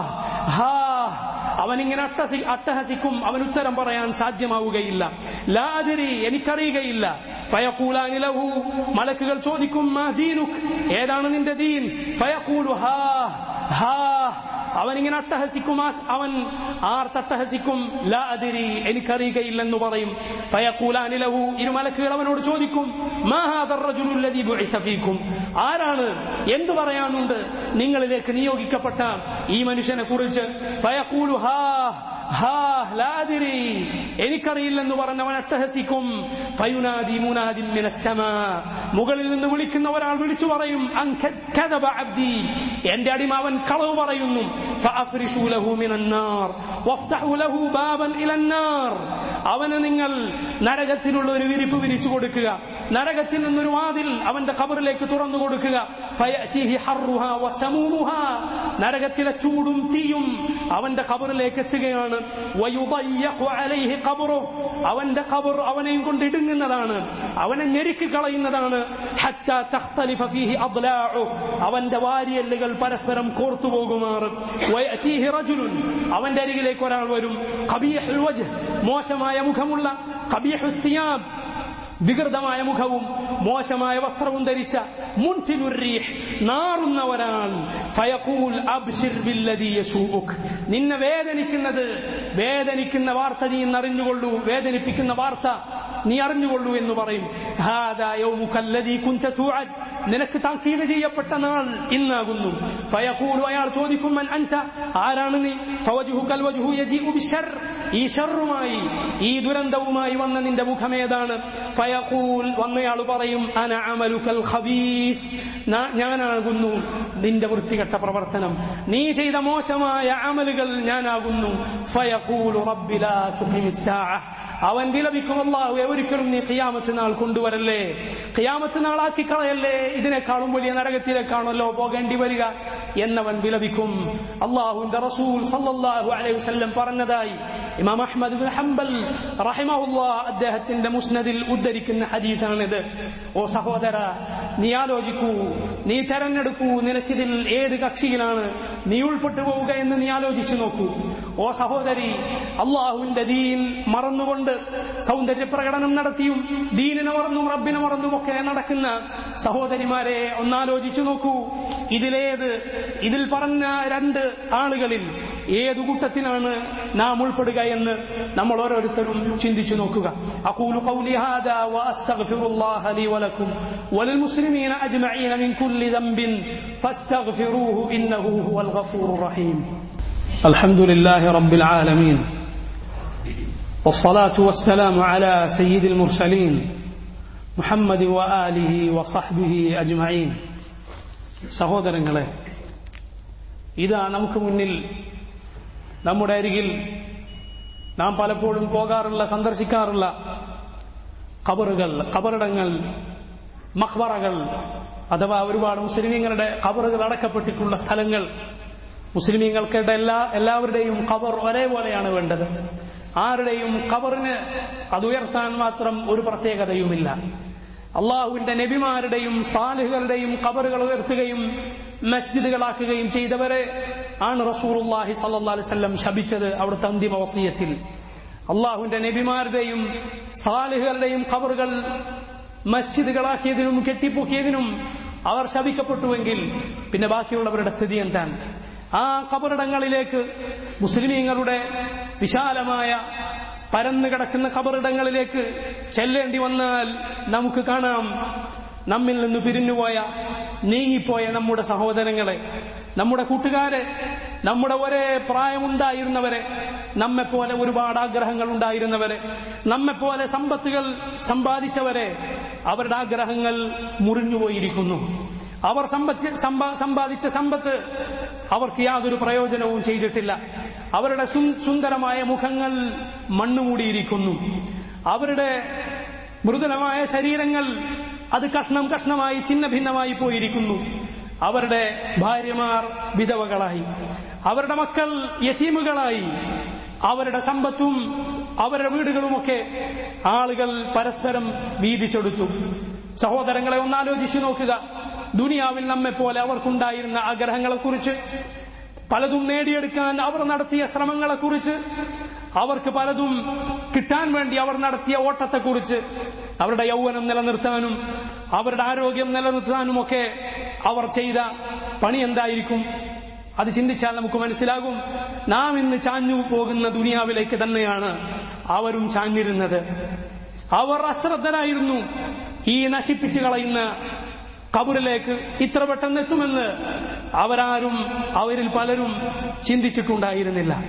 ഹാ, അവനിങ്ങനെ അട്ടഹസി അട്ടഹസിക്കും അവൻ ഉത്തരം പറയാൻ സാധ്യമാവുകയില്ല. ലാ അദ്രി, എനിക്കറിയുകയില്ല. ഫയഖൂലാനി ലഹു, മലക്കുകൾ ചോദിക്കും, മാ ദീനുക്, ഏതാണ് നിന്റെ ദീൻ? ഫയഖൂലു ഹാ ഹാ, അവനിങ്ങനെ അട്ടഹസിക്കും, അവൻ ആർത്തട്ടഹസിക്കും, ലാ അദ്രി, എനിക്കറിയുകയില്ലെന്ന് പറയും. ഫയഖൂലാനി ലഹു, ഇരു മലക്കുകൾ അവനോട് ചോദിക്കും, മാ ഹാദർ റജുലു അല്ലദീ ബുഇസ ഫീകും, ആരാണ്, എന്തു പറയാനുണ്ട് നിങ്ങളിലേക്ക് നിയോഗിക്കപ്പെട്ട ഈ മനുഷ്യനെ കുറിച്ച്? ഫയഖൂലു ഹാ ഹാ ലാ അദ്രി, എനിക്കറിയില്ലെന്ന് പറഞ്ഞവൻ അട്ടഹസിക്കും. ഫയുനാദി മുനാദിൻ മിനസ് സമാ, മുകളിൽ നിന്ന് വിളിക്കുന്ന ഒരാൾ വിളിച്ചു പറയും, അൻ കദബ അബ്ദി, എന്റെ അടിമ അവൻ കളവ് പറയുന്നു. ഫഅഫ്രിഷു ലഹു മിനൻ നാർ വഫ്തഹു ലഹു ബാബൻ ഇലൻ നാർ, അവന് നിങ്ങൾ നരകത്തിലുള്ള ഒരു വിരിപ്പ് വിരിച്ചു കൊടുക്കുക, നരകത്തിൽ നിന്നൊരു വാതിൽ അവന്റെ ഖബറിലേക്ക് തുറന്നു കൊടുക്കുക. ഫയഅതിഹി ഹർറുഹാ വസമൂമുഹാ, നരകത്തിലെ ചൂടും തീയും അവന്റെ ഖബറിലേക്ക് എത്തുകയാണ്. വയുദയ്യഖു അലൈഹി ഖബ്റു, അവന്റെ ഖബർ അവനെയും കൊണ്ട് ഇടുങ്ങുന്നതാണ്, അവനെ ഞെരുക്കി കളയുന്നതാണ്. ഹത്താ തഖ്തലിഫ ഫീഹി അദ്ലാഉ, അവന്റെ വാരിയെല്ലുകൾ പരസ്പരം കോർത്തുപോകുമാറ്. വയഅതിഹി റജുലുൻ, അവന്റെ അരികിലേക്ക് ഒരാൾ വരും. ഖബീഹുൽ വജ്ഹ്, മോശമായ മുഖമുള്ള, ഖബീഹുസ് സിയാബ്, വികൃതമായ മുഖവും മോശമായ വസ്ത്രവും ധരിച്ച, മുൻഫിനുർ റീഹ്, നാറുന്ന ഒരാൾ. ഫയഖൂൽ അബ്ശിർ ബില്ലദീ യസൂഉക്, നിന്നെ വേദനിക്കുന്നത്, വേദനിക്കുന്ന വാർത്ത നീ അറിഞ്ഞുകൊള്ളൂ, വേദനിപ്പിക്കുന്ന വാർത്ത നീ അറിഞ്ഞുകൊള്ളൂ എന്ന് പറയും. ഹാദാ യൗമുകല്ലദീ കുൻത തുഅദ്, നിനക്ക് താക്കീത് ചെയ്യപ്പെട്ട നാൾ ഇന്നാകുന്നു. ഫയഖൂൽ, അയാൾ ചോദിക്കും, മൻ അൻത, ആരാണ് നീ? ഫവജ്ഹുകൽ വജ്ഹു യജീഉ ബിശർ, ഈ ഷർറുമായി, ഈ ദുരന്തവുമായി വന്ന നിന്റെ മുഖമേതാണ്? ഫയഖൂൽ, വന്നയാൾ പറയും, അന അമലുകൽ ഖബീസ്, ഞാനാകുന്നു നിന്റെ വൃത്തികെട്ട പ്രവർത്തനം, നീ ചെയ്ത മോശമായ അമലുകൾ ഞാനാകുന്നു. ഫയഖൂലു റബ്ബി ലാ തുഖിമിസ് സാഅ, അവൻ വിലപിക്കും, അല്ലാഹുവേ ഒരിക്കലും നീ ഖിയാമത്ത് നാൾ കൊണ്ടുവരല്ലേ, ഖിയാമത്ത് നാളാക്കി കളയല്ലേ, ഇതിനേക്കാളും വലിയ നരകത്തിലേക്കാണല്ലോ പോകേണ്ടി വരിക എന്നവൻ വിലപിക്കും. അല്ലാഹുവിന്റെ റസൂൽ സല്ലല്ലാഹു അലൈഹി വസല്ലം പറഞ്ഞതായി ഇമാം അഹ്മദ് ഇബ്നു ഹംബൽ റഹിമഹുല്ലാഹ് അദ്ദേഹത്തിന്റെ മുസ്നദിൽ ഉദ്ധരിക്കുന്ന ഹദീസാണിത്. ഓ സഹോദര, നീ ആലോചിക്കൂ, നീ തെരഞ്ഞെടുക്കൂ, നിനക്കിതിൽ ഏത് കക്ഷിയിലാണ് നീ ഉൾപ്പെട്ടു പോവുക എന്ന് നീ ആലോചിച്ചു നോക്കൂ. ഓ സഹോദരി, അല്ലാഹുവിന്റെ ദീൻ മറന്നുകൊണ്ട് സൗന്ദര്യ പ്രകടനം നടത്തിയും ദീനിനെ മറന്നും റബ്ബിനെ മറന്നും ഒക്കെ നടക്കുന്ന സഹോദരിമാരെ ഒന്നാലോചിച്ചു നോക്കൂ. ഇതിലേത്, ഇതിൽ പറഞ്ഞ രണ്ട് ആളുകളിൽ ഏതു കൂട്ടത്തിലാണ് നാം ഉൾപ്പെടുക എന്ന് നമ്മൾ ഓരോരുത്തരും ചിന്തിച്ചു നോക്കുക. അഖൂലു ഖൗലി ഹാദാ വഅസ്തഗ്ഫിറുല്ലാഹ ലീ വലക്കും വലിൽ മുസ്ലിമീന അജ്മഈന മിൻ കുല്ലി ദംബിൻ ഫസ്തഗ്ഫിറൂഹു ഇന്നഹു ഹുവൽ ഗഫൂറുർ റഹീം. അൽഹംദുലില്ലാഹി റബ്ബിൽ ആലമീൻ والصلاة والسلام على سيد المرسلين محمد وآله وصحبه أجمعين. സഹോദരങ്ങളെ, ഇതാ നമുക്ക് മുന്നിൽ, നമ്മുടെ അരികിൽ നാം പലപ്പോഴും പോകാറുള്ള, സന്ദർശിക്കാറുള്ള ഖബറുകൾ, ഖബറിടങ്ങൾ, മഖ്ബറകൾ, അഥവാ ഒരുപാട് മുസ്ലിമീങ്ങളുടെ ഖബറുകൾ അടക്കപ്പെട്ടിട്ടുള്ള സ്ഥലങ്ങൾ. മുസ്ലിമീങ്ങൾക്കിടെ എല്ലാ എല്ലാവരുടെയും ഖബർ ഒരേപോലെയാണ് വേണ്ടത്. ആരുടെയും ഖബറിന് അതുയർത്താൻ മാത്രം ഒരു പ്രത്യേകതയുമില്ല. അള്ളാഹുവിന്റെ നബിമാരുടെയും സാലിഹുകളുടെയും ഖബറുകൾ ഉയർത്തുകയും മസ്ജിദുകളാക്കുകയും ചെയ്തവരെ ആണ് റസൂലുള്ളാഹി സ്വല്ലല്ലാഹു അലൈഹി വസല്ലം ശപിച്ചത് അവിടുത്തെ അന്തിമ വസിയത്തിൽ. അള്ളാഹുവിന്റെ നബിമാരുടെയും സാലിഹുകളുടെയും ഖബറുകൾ മസ്ജിദുകളാക്കിയതിനും കെട്ടിപ്പൊക്കിയതിനും അവർ ശപിക്കപ്പെട്ടുവെങ്കിൽ പിന്നെ ബാക്കിയുള്ളവരുടെ സ്ഥിതി എന്താണ്? ആ ഖബറിടങ്ങളിലേക്ക്, മുസ്ലിമീങ്ങളുടെ വിശാലമായ പരന്നു കിടക്കുന്ന ഖബറിടങ്ങളിലേക്ക് ചെല്ലേണ്ടി വന്നാൽ നമുക്ക് കാണാം, നമ്മിൽ നിന്ന് പിരിഞ്ഞുപോയ, നീങ്ങിപ്പോയ നമ്മുടെ സഹോദരങ്ങളെ, നമ്മുടെ കൂട്ടുകാരെ, നമ്മുടെ ഒരേ പ്രായമുണ്ടായിരുന്നവരെ, നമ്മെപ്പോലെ ഒരുപാട് ആഗ്രഹങ്ങൾ ഉണ്ടായിരുന്നവരെ, നമ്മെപ്പോലെ സമ്പത്തുകൾ സമ്പാദിച്ചവരെ, അവരുടെ ആഗ്രഹങ്ങൾ മുറിഞ്ഞുപോയിരിക്കുന്നു. അവർ സമ്പാദിച്ച സമ്പത്ത് അവർക്ക് യാതൊരു പ്രയോജനവും ചെയ്തിട്ടില്ല. അവരുടെ സുന്ദരമായ മുഖങ്ങൾ മണ്ണുമൂടിയിരിക്കുന്നു. അവരുടെ മൃദുലമായ ശരീരങ്ങൾ അത് കഷ്ണം കഷ്ണമായി ചിന്ന ഭിന്നമായി പോയിരിക്കുന്നു. അവരുടെ ഭാര്യമാർ വിധവകളായി, അവരുടെ മക്കൾ യതീമുകളായി, അവരുടെ സമ്പത്തും അവരുടെ വീടുകളുമൊക്കെ ആളുകൾ പരസ്പരം വീതിച്ചെടുത്തു. സഹോദരങ്ങളെ, ഒന്നാലോചിച്ചു നോക്കുക. ദുനിയാവിൽ നമ്മെപ്പോലെ അവർക്കുണ്ടായിരുന്ന ആഗ്രഹങ്ങളെക്കുറിച്ച്, പലതും നേടിയെടുക്കാൻ അവർ നടത്തിയ ശ്രമങ്ങളെക്കുറിച്ച്, അവർക്ക് പലതും കിട്ടാൻ വേണ്ടി അവർ നടത്തിയ ഓട്ടത്തെക്കുറിച്ച്, അവരുടെ യൗവനം നിലനിർത്താനും അവരുടെ ആരോഗ്യം നിലനിർത്താനുമൊക്കെ അവർ ചെയ്ത പണി എന്തായിരിക്കും? അത് ചിന്തിച്ചാൽ നമുക്ക് മനസ്സിലാകും, നാം ഇന്ന് ചാഞ്ഞു പോകുന്ന ദുനിയാവിലേക്ക് തന്നെയാണ് അവരും ചാഞ്ഞിരുന്നത്. അവർ അശ്രദ്ധരായിരുന്നു. ഈ നശിപ്പിച്ചു കളയുന്ന ഖബറിലേക്ക് ഇത്ര പെട്ടെന്ന് എത്തുമെന്ന് അവരാരും, അവരിൽ പലരും ചിന്തിച്ചിട്ടുണ്ടായിരുന്നില്ല.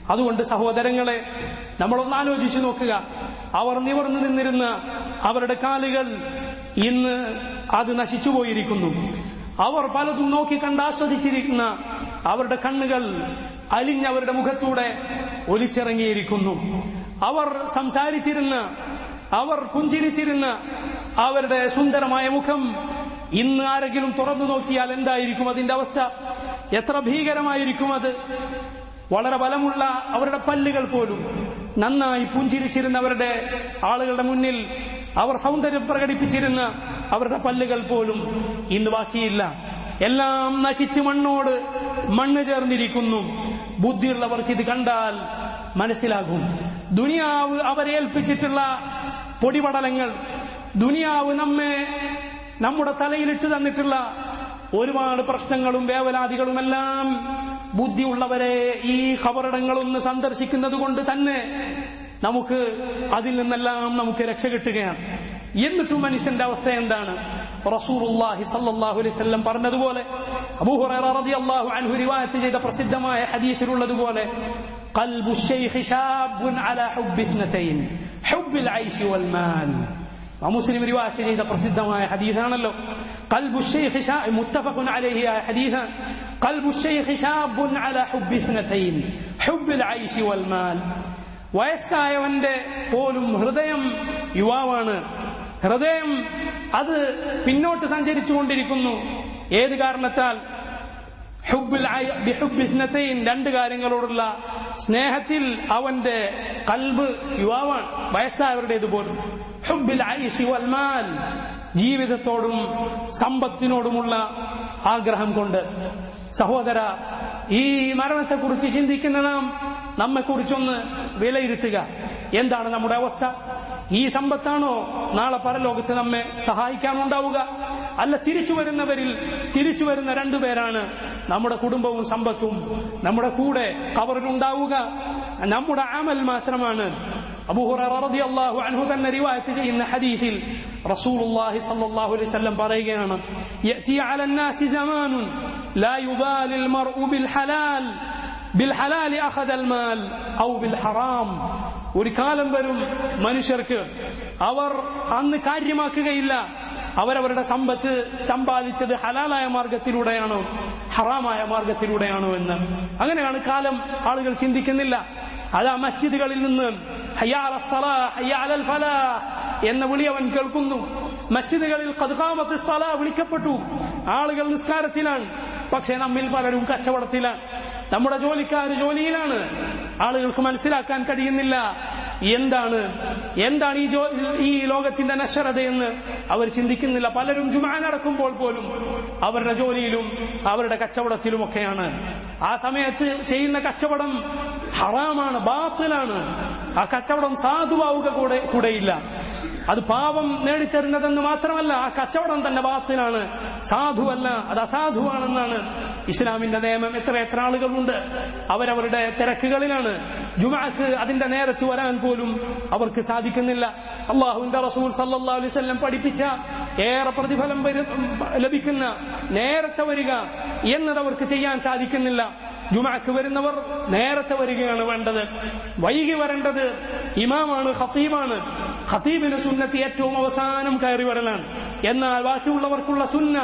അതുകൊണ്ട് സഹോദരങ്ങളെ, നമ്മളൊന്ന് ആലോചിച്ചു നോക്കുക. അവർ നിവർന്നു നിന്നിരുന്ന അവരുടെ കാലുകൾ ഇന്ന് അത് നശിച്ചുപോയിരിക്കുന്നു. അവർ പലതും നോക്കി കണ്ട് ആസ്വദിച്ചിരിക്കുന്ന അവരുടെ കണ്ണുകൾ അലിഞ്ഞവരുടെ മുഖത്തൂടെ ഒലിച്ചിറങ്ങിയിരിക്കുന്നു. അവർ സംസാരിച്ചിരുന്ന, അവർ പുഞ്ചിരിച്ചിരുന്ന അവരുടെ സുന്ദരമായ മുഖം ഇന്ന് ആരെങ്കിലും തുറന്നു നോക്കിയാൽ എന്തായിരിക്കും അതിന്റെ അവസ്ഥ? എത്ര ഭീകരമായിരിക്കും അത്! വളരെ ബലമുള്ള അവരുടെ പല്ലുകൾ പോലും, നന്നായി പുഞ്ചിരിച്ചിരുന്നവരുടെ ആളുകളുടെ മുന്നിൽ അവർ സൗന്ദര്യം പ്രകടിപ്പിച്ചിരുന്ന അവരുടെ പല്ലുകൾ പോലും ഇന്ന് ബാക്കിയില്ല. എല്ലാം നശിച്ച് മണ്ണോട് മണ്ണ് ചേർന്നിരിക്കുന്നു. ബുദ്ധിയുള്ളവർക്ക് ഇത് കണ്ടാൽ മനസ്സിലാകും. ദുനിയാവ് അവരെ ഏൽപ്പിച്ചിട്ടുള്ള പൊടിപടലങ്ങൾ, ദുനിയാവ് നമ്മെ നമ്മുടെ തലയിലിട്ട് തന്നിട്ടുള്ള ഒരുപാട് പ്രശ്നങ്ങളും വേവലാതികളുമെല്ലാം ബുദ്ധിയുള്ളവരെ ഈ ഖബറിടങ്ങളൊന്ന് സന്ദർശിക്കുന്നത് കൊണ്ട് തന്നെ നമുക്ക് അതിൽ നിന്നെല്ലാം നമുക്ക് രക്ഷ കിട്ടുകയാണ്. എന്നിട്ടും മനുഷ്യന്റെ അവസ്ഥ എന്താണ്? റസൂലുള്ളാഹി സ്വല്ലല്ലാഹു അലൈഹി വസല്ലം പറഞ്ഞതുപോലെ, അബൂ ഹുറൈറ റളിയല്ലാഹു അൻഹു റിവായത്ത് ചെയ്ത പ്രസിദ്ധമായ ഹദീസിലുള്ളതുപോലെ, ഖൽബു ശൈഖി ശാബുൻ അലാ ഹുബ്ബി ഇസ്നതൈൻ ഹുബ്ബിൽ ഐശി വൽ മാൽ. മുസ്ലിം റിവായത്ത് ചെയ്ത പ്രസിദ്ധമായ ഹദീസാണല്ലോ. ഖൽബു ശൈഖി മുത്തഫഖുൻ അലൈഹി ഹദീസ്. ഖൽബു ശൈഖി ശാബുൻ അലാ ഹുബ്ബി ഇസ്നതൈൻ ഹുബ്ബിൽ ഐശി വൽ മാൽ. വയസ്സായവന്റെ പോലും ഹൃദയം യുവാവാണ്. ഹൃദയം അത് പിന്നോട്ട് സഞ്ചരിച്ചുകൊണ്ടിരിക്കുന്നു. ഏത് കാരണത്താൽ? രണ്ട് കാര്യങ്ങളോടുള്ള സ്നേഹത്തിൽ അവന്റെ കൽബ് യുവാവാണ്, വയസ്സായവരുടേത് പോലും. ഹുബ്ബിൽ ഐശി വൽ മാൽ, ജീവിതത്തോടും സമ്പത്തിനോടുമുള്ള ആഗ്രഹം കൊണ്ട്. സഹോദര, ഈ മരണത്തെക്കുറിച്ച് ചിന്തിക്കുന്ന നാം നമ്മെക്കുറിച്ചൊന്ന് വിലയിരുത്തുക. എന്താണ് നമ്മുടെ അവസ്ഥ? ഈ സമ്പത്താണോ നാളെ പരലോകത്ത് നമ്മെ സഹായിക്കാനുണ്ടാവുക? അല്ല, തിരിച്ചു വരുന്നവരിൽ തിരിച്ചു വരുന്ന രണ്ടുപേരാണ് നമ്മുടെ കുടുംബവും സമ്പത്തും നമ്മുടെ കൂടെ ഖബറിലുണ്ടാവുക. നമ്മുടെ അമൽ മാത്രമാണ്. അബൂ ഹുറൈറ റളിയല്ലാഹു അൻഹു തന്നെ റിവായത്ത് ചെയ്യുന്ന ഹദീസിൽ റസൂലുള്ളാഹി സ്വല്ലല്ലാഹു അലൈഹി വസല്ലം പറയുകയാണ്, യഅതി അലന്നാസി സമാനുൻ ലാ യുബാലിൽ മർഉ ബിൽ ഹലാൽ ബിൽ ഹലാലി അഖദൽ മാൽ ഔ ബിൽ ഹറാം. ഒരു കാലം വരും മനുഷ്യർക്ക്, അവർ അന്ന് കാര്യമാക്കുകയില്ല അവരവരുടെ സമ്പത്ത് സമ്പാദിച്ചത് ഹലാലായ മാർഗത്തിലൂടെയാണോ ഹറാമായ മാർഗത്തിലൂടെയാണോ എന്ന്. അങ്ങനെയാണ് കാലം. ആളുകൾ ചിന്തിക്കുന്നില്ല. അതാ മസ്ജിദുകളിൽ നിന്ന് ഹയ്യ അലസ് സലാഹ് ഹയ്യ അലൽ ഫലാഹ് എന്ന വിളി അവൻ കേൾക്കുന്നു. മസ്ജിദുകളിൽ ഖദ് ഖാമത്തിസ് സലാഹ് വിളിക്കപ്പെട്ടു. ആളുകൾ നിസ്കാരത്തിലാണ്. പക്ഷേ നമ്മിൽ പലരും കച്ചവടത്തിലാണ്. നമ്മുടെ ജോലിക്കാർ ജോലിയിലാണ്. ആളുകൾക്ക് മനസ്സിലാക്കാൻ കഴിയുന്നില്ല എന്താണ് എന്താണ് ഈ ഈ ലോകത്തിന്റെ നശ്വരതയെന്ന് അവർ ചിന്തിക്കുന്നില്ല. പലരും ജുമുഅ നടക്കുമ്പോൾ പോലും അവരുടെ ജോലിയിലും അവരുടെ കച്ചവടത്തിലുമൊക്കെയാണ്. ആ സമയത്ത് ചെയ്യുന്ന കച്ചവടം ഹറാമാണ്, ബാത്തിലാണ്. ആ കച്ചവടം സാധുവാവുക കൂടെ കൂടെയില്ല. അത് പാപം നേടിത്തരുന്നതെന്ന് മാത്രമല്ല, ആ കച്ചവടം തന്നെ ബാത്തിലാണ്, സാധുവല്ല, അത് അസാധുവാണെന്നാണ് ഇസ്ലാമിന്റെ നിയമം. എത്ര എത്ര ആളുകളുണ്ട് അവരവരുടെ തിരക്കുകളിലാണ്. ജുമുഅക്ക് അതിന്റെ നേരത്ത് വരാൻ പോലും അവർക്ക് സാധിക്കുന്നില്ല. അല്ലാഹുവിന്റെ റസൂൽ സല്ലല്ലാഹു അലൈഹി വസല്ലം പഠിപ്പിച്ച ഏറെ പ്രതിഫലം ലഭിക്കുന്ന നേരത്തെ വരിക എന്നത് അവർക്ക് ചെയ്യാൻ സാധിക്കുന്നില്ല. ജുമുഅക്ക് വരുന്നവർ നേരത്തെ വരികയാണ് വേണ്ടത്. വൈകി വരേണ്ടത് ഇമാമാണ്, ഖതീബാണ്. ഖതീബിന് സുന്നത്ത് ഏറ്റവും അവസാനം കയറി വരലാണ്. എന്നാൽ ബാക്കിയുള്ളവർക്കുള്ള സുന്ന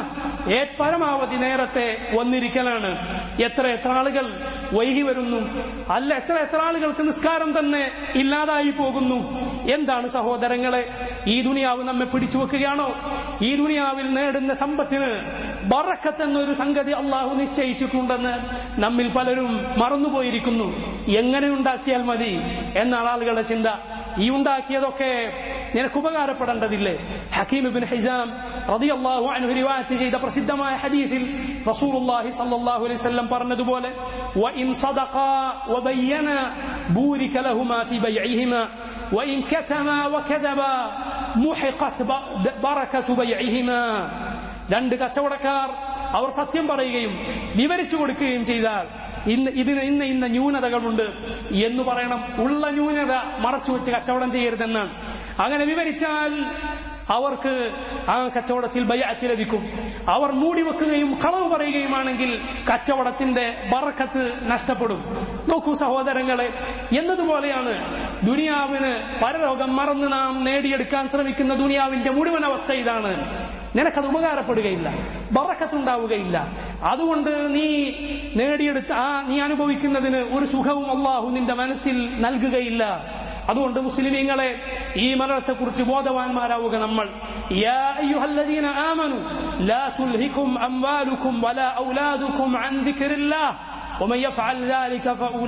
പരമാവധി നേരത്തെ വന്നിരിക്കലാണ്. എത്ര എത്ര ആളുകൾ വൈകി വരുന്നു. അല്ല, എത്ര എത്ര ആളുകൾക്ക് നിസ്കാരം തന്നെ ഇല്ലാതായി പോകുന്നു. എന്താണ് സഹോദരങ്ങളെ, ഈ ദുനിയാവ് നമ്മെ പിടിച്ചു വെക്കുകയാണോ? ഈ ദുനിയാവിൽ നേടുന്ന സമ്പത്തിന് ബറക്കത്ത് എന്നൊരു സംഗതി അള്ളാഹു നിശ്ചയിച്ചിട്ടുണ്ടെന്ന് നമ്മിൽ പലരും മറന്നുപോയിരിക്കുന്നു. എങ്ങനെ ഉണ്ടാക്കിയാൽ മതി എന്നാണ് ആളുകളുടെ ചിന്ത. ഈ ഉണ്ടാക്കിയതൊക്കെ നിനക്ക് ഉപകാരപ്പെടേണ്ടതില്ലേ? ഹക്കീം ഇബ്നു ഹിസാം റളിയല്ലാഹു അൻഹു റിവായത്ത് ചെയ്ത പ്രസിദ്ധമായ ഹദീസിൽ റസൂലുള്ളാഹി സ്വല്ലല്ലാഹു അലൈഹി വസല്ലം പറഞ്ഞതുപോലെ, വഇൻ സദഖാ വബയ്യനാ ബൂരിക ലഹുമാ ഫീ ബൈഇഹിമാ വഇൻ കതമാ വകദബാ മുഹിഖത് ബറകതു ബൈഇഹിമാ. രണ്ട് കച്ചവടക്കാർ അവർ സത്യം പറയുകയും വിവരിച്ചു കൊടുക്കുകയും ചെയ്താൽ ഇന്ന് ഇതിന് ഇന്ന ഇന്ന ന്യൂനതകളുണ്ട് എന്ന് പറയണം. ഉള്ള ന്യൂനത മറച്ചു വെച്ച് കച്ചവടം ചെയ്യരുതെന്നാണ്. അങ്ങനെ വിവരിച്ചാൽ അവർക്ക് ആ കച്ചവടത്തിൽ ബൈഅത്ത് ലഭിക്കും. അവർ മൂടിവെക്കുകയും കളവ് പറയുകയുമാണെങ്കിൽ കച്ചവടത്തിന്റെ ബറക്കത്ത് നഷ്ടപ്പെടും. നോക്കൂ സഹോദരങ്ങളെ, എന്നതുപോലെയാണ് ദുനിയാവിന് പരലോകം മറന്ന് നാം നേടിയെടുക്കാൻ ശ്രമിക്കുന്ന ദുനിയാവിന്റെ മുഴുവൻ അവസ്ഥ ഇതാണ്. നിനക്കത് ഉപകാരപ്പെടുകയില്ല, ബറക്കത്തുണ്ടാവുകയില്ല. അതുകൊണ്ട് നീ നേടിയെടുത്ത ആ നീ അനുഭവിക്കുന്നതിന് ഒരു സുഖവും അല്ലാഹു നിന്റെ മനസ്സിൽ നൽകുകയില്ല. അതുകൊണ്ട് മുസ്ലിമീങ്ങളെ, ഈ മരണത്തെക്കുറിച്ച് ബോധവാന്മാരാവുക നമ്മൾ. യാ അയ്യുഹല്ലദീന ആമനു ലാ തുൽഹികും അംവാലുകും വലാ ഔലാദുകും അൻ ദിക്രില്ലാഹ് ومن يفعل ذلك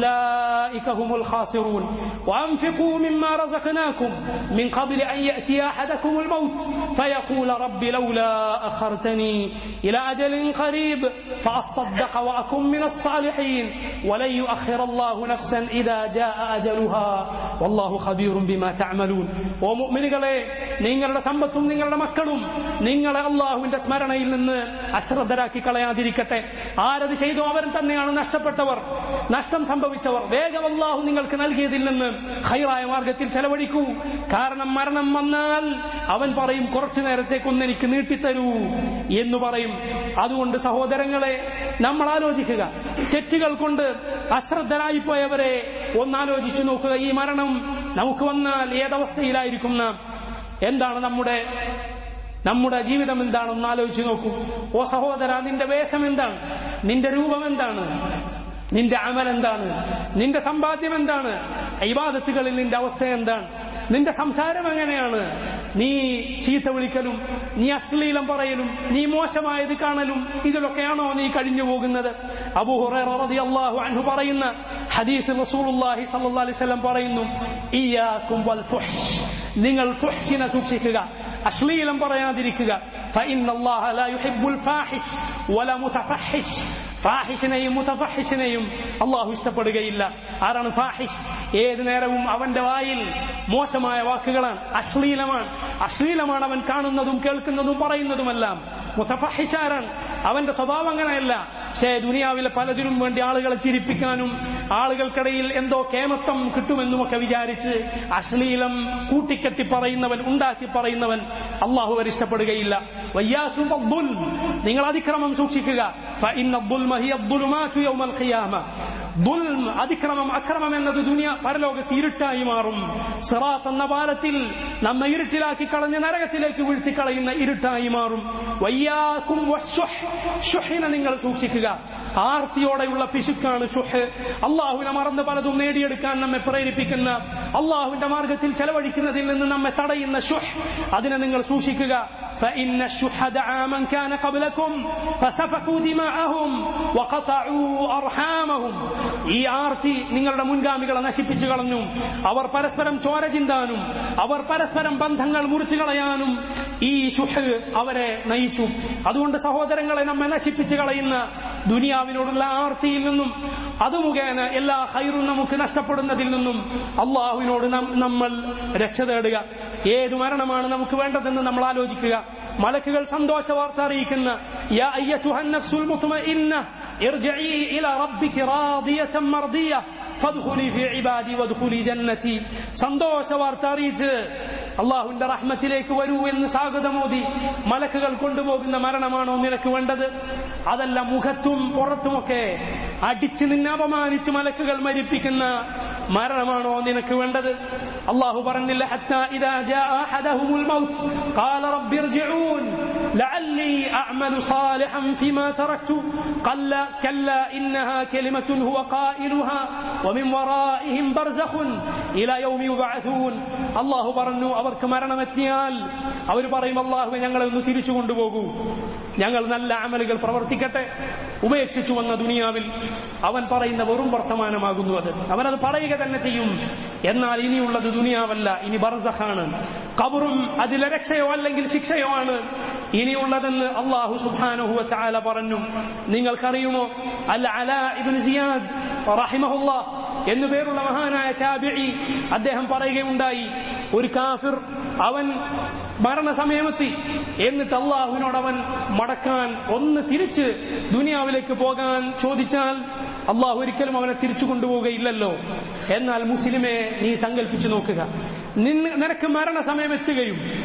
فأولئك هم الخاسرون وأنفقوا مما رزقناكم من قبل أن يأتي أحدكم الموت فيقول رب لولا أخرتني إلى أجل قريب فأصدق وأكن من الصالحين ولن يؤخر الله نفسا إذا جاء أجلها والله خبير بما تعملون. ومؤمنകളെ, നിങ്ങളുടെ സമ്പത്തും നിങ്ങളുടെ മക്കളും നിങ്ങളെ അല്ലാഹുവിന്റെ സ്മരണയിൽ നിന്ന് അശ്രദ്ധരാക്കി കളയാതിരിക്കട്ടെ. ആരത് ചെയ്തോ അവർ തന്നെയാണ് നഷ്ടപ്പെട്ടവർ, നഷ്ടം സംഭവിച്ചവർ. വേഗം അല്ലാഹു നിങ്ങൾക്ക് നൽകിയതിൽ നിന്ന് ഖൈറായ മാർഗത്തിൽ ചെലവഴിക്കൂ. കാരണം മരണം വന്നാൽ അവൻ പറയും, കുറച്ചു നേരത്തേക്കൊന്ന് എനിക്ക് നീട്ടിത്തരൂ എന്ന് പറയും. അതുകൊണ്ട് സഹോദരങ്ങളെ, നമ്മൾ ആലോചിക്കുക. തെറ്റുകൾ കൊണ്ട് അശ്രദ്ധരായിപ്പോയവരെ ഒന്നാലോചിച്ചു നോക്കുക. ഈ മരണം നമുക്ക് വന്നാൽ ഏതവസ്ഥയിലായിരിക്കും നാം? എന്താണ് നമ്മുടെ നമ്മുടെ ജീവിതം എന്താണെന്ന് ആലോചിച്ച് നോക്കൂ. ഓ സഹോദര, നിന്റെ വേഷം എന്താണ്? നിന്റെ രൂപം എന്താണ്? നിന്റെ അമൽ എന്താണ്? നിന്റെ സമ്പാദ്യം എന്താണ്? ഇബാദത്തുകളിൽ നിന്റെ അവസ്ഥ എന്താണ്? നിന്റെ സംസാരം എങ്ങനെയാണ്? നീ ചീത്ത വിളിക്കലും, നീ അശ്ലീലം പറയലും, നീ മോശമായത് കാണലും, ഇതിലൊക്കെയാണോ നീ കഴിഞ്ഞു പോകുന്നത്? അബൂ ഹുറൈറ റളിയല്ലാഹു അൻഹു പറയുന്ന ഹദീസ് റസൂലുള്ളാഹി സ്വല്ലല്ലാഹു അലൈഹി വസല്ലം പറയുന്നു, ഇയ്യാകും വൽ ഫുഹ്ഷ്, നിങ്ങൾ ഫുഹ്ഷിനെ സൂക്ഷിക്കുക, അശ്ലീലം പറയാതിരിക്കുക. ഫഇന്നല്ലാഹ ലാ യുഹിബ്ബുൽ ഫാഹിഷ് വലാ മുതഫഹിഷ്, ഫാഹിഷിനെയും മുതഫഹിഷിനെയും അല്ലാഹു ഇഷ്ടപ്പെടുകയില്ല. ആരാണ് ഫാഹിഷ്? ഏത് നേരവും അവന്റെ വായിൽ മോശമായ വാക്കുകളാണ്, അശ്ലീലമാണ്. അശ്ലീലമാണ് അവൻ കാണുന്നതും കേൾക്കുന്നതും പറയുന്നതുമെല്ലാം. മുതഫഹിഷാരാണ്? അവന്റെ സ്വഭാവം അങ്ങനെയല്ല. പക്ഷേ ദുനിയാവിലെ പലതിനും വേണ്ടി ആളുകളെ ചിരിപ്പിക്കാനും ആളുകൾക്കിടയിൽ എന്തോ കേമത്വം കിട്ടുമെന്നുമൊക്കെ വിചാരിച്ച് അശ്ലീലം കൂട്ടിക്കെട്ടി പറയുന്നവൻ, ഉണ്ടാക്കി പറയുന്നവൻ അല്ലാഹു അവർ ഇഷ്ടപ്പെടുകയില്ല. വയ്യാക്കും അദ്ദുൽ, നിങ്ങൾ അതിക്രമം സൂക്ഷിക്കുക. ഫഇന്ന അദ്ദുൽമ ഹിയ അദ്ദുലുമാതു യൗമൽ ഖിയാമ, ദുൽം, അതിക്രമം, അക്രമം എന്നത് ദുനിയ പരലോകത്ത് ഇരുട്ടായി മാറും. സിറാത്ത് എന്ന പാലത്തിൽ നമ്മെ ഇരുട്ടിലാക്കി കളഞ്ഞ് നരകത്തിലേക്ക് വീഴ്ത്തിക്കളയുന്ന ഇരുട്ടായി മാറും. വയ്യാക്കും വശുഹ്, ഷുഹിനെ നിങ്ങൾ സൂക്ഷിക്കുക. ആർത്തിയോടെയുള്ള പിശുക്കാണ് ഷുഹ്. അള്ളാഹുവിനെ മറന്ന് പലതും നേടിയെടുക്കാൻ നമ്മെ പ്രേരിപ്പിക്കുന്ന, അള്ളാഹുവിന്റെ മാർഗത്തിൽ ചെലവഴിക്കുന്നതിൽ നിന്ന് നമ്മെ തടയുന്ന ഷുഹ്, അതിനെ നിങ്ങൾ സൂക്ഷിക്കുക. فإن الشح دعا من كان قبلكم فسفكوا دماءهم وقطعوا أرحامهم. ഈ ആർത്തി നിങ്ങളുടെ മുൻഗാമികളെ നശിപ്പിച്ചു കളഞ്ഞു. അവർ പരസ്പരം ചോര ചിന്താനും അവർ പരസ്പരം ബന്ധങ്ങൾ മുറിച്ചു കളയാനും ഈ ശുഹ് അവരെ നയിച്ചു. അതുകൊണ്ട് സഹോദരങ്ങളെ, നമ്മെ നശിപ്പിച്ചു കളയുന്ന ദുനിയാവിനോടുള്ള ആർത്തിയിൽ നിന്നും അത് മുഖേന എല്ലാ ഖൈറും നമുക്ക് നഷ്ടപ്പെടുന്നതിൽ നിന്നും അള്ളാഹുവിനോട് നമ്മൾ രക്ഷ തേടുക. ഏതു മരണമാണ് നമുക്ക് വേണ്ടതെന്ന് നമ്മൾ ആലോചിക്കുക. മലക്കുകൾ സന്തോഷ വാർത്ത അറിയിക്കുന്ന യാ അയ്യതുഹൻ നഫ്സുൽ മുത്മഇന്ന ഇർജിഇ ഇലാ റബ്ബിക റാദിയതൻ മർദിയ ഫദ്ഖുലി ഫീ ഇബാദി വദ്ഖുലി ജന്നതി, സന്തോഷ വാർത്ത അറിയിച്ച് അള്ളാഹുവിന്റെ റഹ്മത്തിലേക്ക് വരൂ എന്ന് സ്വാഗതമോദി മലക്കുകൾ കൊണ്ടുപോകുന്ന മരണമാണോ നിനക്ക് വേണ്ടത്? അതല്ല, മുഖത്തും പുറത്തുമൊക്കെ അടിച്ച് നിന്നെ അപമാനിച്ച് മലക്കുകൾ മരിപ്പിക്കുന്ന മരണമാണോ നിനക്ക് വേണ്ടത്? അള്ളാഹു പറഞ്ഞില്ല, ഹത്താ ഇദാ ജാഅ അഹദഹുൽ മൗത്ത് ഖാല റബ്ബി ഇർജിഊൻ ലഅല്ലി അഅമലു സാലിഹൻ ഫീമാ തറക്തു ഖല്ല കല്ല ഇന്നഹാ കലിമത്തുൻ ഹുവ ഖായിലുഹാ വമിൻ വറാഇഹിം ബർസഖുൻ ഇലാ യൗമി യുബഅസൂൻ. അള്ളാഹു പറഞ്ഞു, അവർക്ക് മരണമെത്തിയാൽ അവർ പറയും, അള്ളാഹുവേ, ഞങ്ങളെ ഒന്ന് തിരിച്ചു കൊണ്ടുപോകൂ, ഞങ്ങൾ നല്ല അമലുകൾ പ്രവർത്തിക്കട്ടെ. ഉപേക്ഷിച്ചു വന്ന ദുനിയാവിൽ അവൻ പറയുന്ന വെറും വർത്തമാനമാകുന്നു അത്. അവനത് പറയുക തന്നെ ചെയ്യും. എന്നാൽ ഇനിയുള്ളത് ദുനിയാവല്ല, ഇനി ബർസഖാണ്. ഖബറും അതിലെ രക്ഷയോ അല്ലെങ്കിൽ ശിക്ഷയോ ആണ് ഇനിയുള്ളതെന്ന് അല്ലാഹു സുബ്ഹാനഹു വ തആല പറഞ്ഞു. നിങ്ങൾക്കറിയുമോ, അൽ അലാ ഇബ്നു സിയാദ് റഹിമഹുല്ലാഹ് എന്നു പേരുള്ള മഹാനായ താബിഈ, അദ്ദേഹം പറയുകയുണ്ടായി, ഒരു കാഫിർ അവൻ മരണസമയമെത്തി, എന്നിട്ട് അള്ളാഹുവിനോട് അവൻ മടക്കാൻ, ഒന്ന് തിരിച്ച് ദുനിയാവിലേക്ക് പോകാൻ ചോദിച്ചാൽ അള്ളാഹു ഒരിക്കലും അവനെ തിരിച്ചു കൊണ്ടുപോവുകയില്ലല്ലോ. എന്നാൽ മുസ്ലിമെ, നീ സങ്കല്പിച്ചു നോക്കുക, നിനക്ക് മരണസമയം എത്തുകയും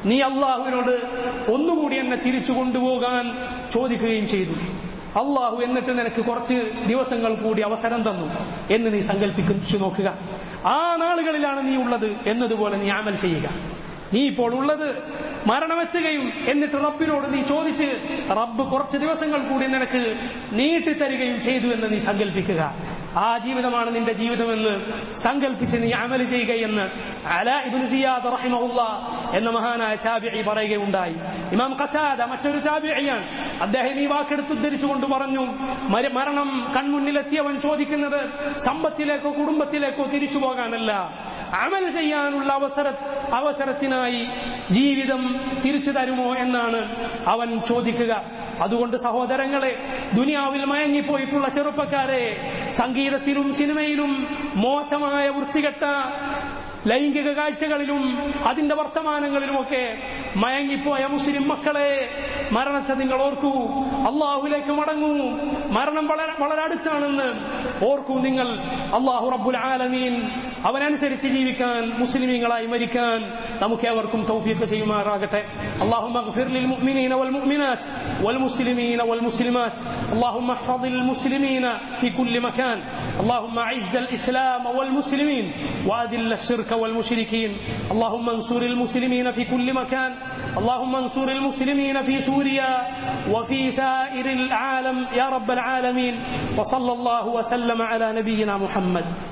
നീ അള്ളാഹുവിനോട് ഒന്നുകൂടി എന്നെ തിരിച്ചു കൊണ്ടുപോകാൻ ചോദിക്കുകയും ചെയ്തു. അള്ളാഹു എന്നിട്ട് നിനക്ക് കുറച്ച് ദിവസങ്ങൾ കൂടി അവസരം തന്നു എന്ന് നീ സങ്കല്പിച്ചു നോക്കുക. ആ നാളുകളിലാണ് നീ ഉള്ളത് എന്നതുപോലെ നീ അമൽ ചെയ്യുക. നീ ഇപ്പോൾ ഉള്ളത് മരണമെത്തുകയും എന്നിട്ട് റബ്ബിനോട് നീ ചോദിച്ച് റബ്ബ് കുറച്ച് ദിവസങ്ങൾ കൂടി നിനക്ക് നീട്ടിത്തരികയും ചെയ്തു എന്ന് നീ സങ്കല്പിക്കുക. ആ ജീവിതമാണ് നിന്റെ ജീവിതമെന്ന് സങ്കല്പിച്ച് നീ അമൽ ചെയ്യുകയെന്ന് അലാ ഇബ്നു സിയാദ് റഹിമഹുല്ലാഹ് എന്ന മഹാനായ താബിഈ പറയുകയുണ്ടായി. ഇമാം ഖതാദ മറ്റൊരു താബിഈയാണ്. അദ്ദേഹം ഈ വാക്കെടുത്ത് ഉദ്ധരിച്ചുകൊണ്ട് പറഞ്ഞു, മരണം കൺമുന്നിലെത്തിയവൻ ചോദിക്കുന്നത് സമ്പത്തിലേക്കോ കുടുംബത്തിലേക്കോ തിരിച്ചു പോകാനല്ല, അമൽ ചെയ്യാനുള്ള അവസര അവസരത്തിനായി ജീവിതം തിരിച്ചു തരുമോ എന്നാണ് അവൻ ചോദിക്കുക. അതുകൊണ്ട് സഹോദരങ്ങളെ, ദുനിയാവിൽ മയങ്ങിപ്പോയിട്ടുള്ള ചെറുപ്പക്കാരെ, സംഗീതത്തിലും സിനിമയിലും മോശമായ വൃത്തികെട്ട ലൈംഗിക കാഴ്ചകളിലും അതിന്റെ വർത്തമാനങ്ങളിലുമൊക്കെ മയങ്ങിപ്പോയ മുസ്ലിം മക്കളെ, മരണത്തെ നിങ്ങൾ ഓർക്കൂ. അള്ളാഹുലേക്ക് മടങ്ങൂ. മരണം വളരെ വളരെ അടുത്താണെന്ന് ഓർക്കൂ നിങ്ങൾ. അള്ളാഹു റബ്ബുൽ ആലമീൻ അവനനുസരിച്ച് ജീവിക്കാൻ, മുസ്ലിമീങ്ങളായി മരിക്കാൻ നമുക്കേവർക്കും തൗഫീഖ് ചെയ്യുമാറാകട്ടെ. اللهم اغفر للمؤمنين والمؤمنات والمسلمين والمسلمات. اللهم احفظ المسلمين في كل مكان. اللهم اعز الإسلام والمسلمين وأذل الشرك والمشركين. اللهم انصر المسلمين في كل مكان. اللهم انصر المسلمين في سوريا وفي سائر العالم يا رب العالمين. وصلى الله وسلم على نبينا محمد.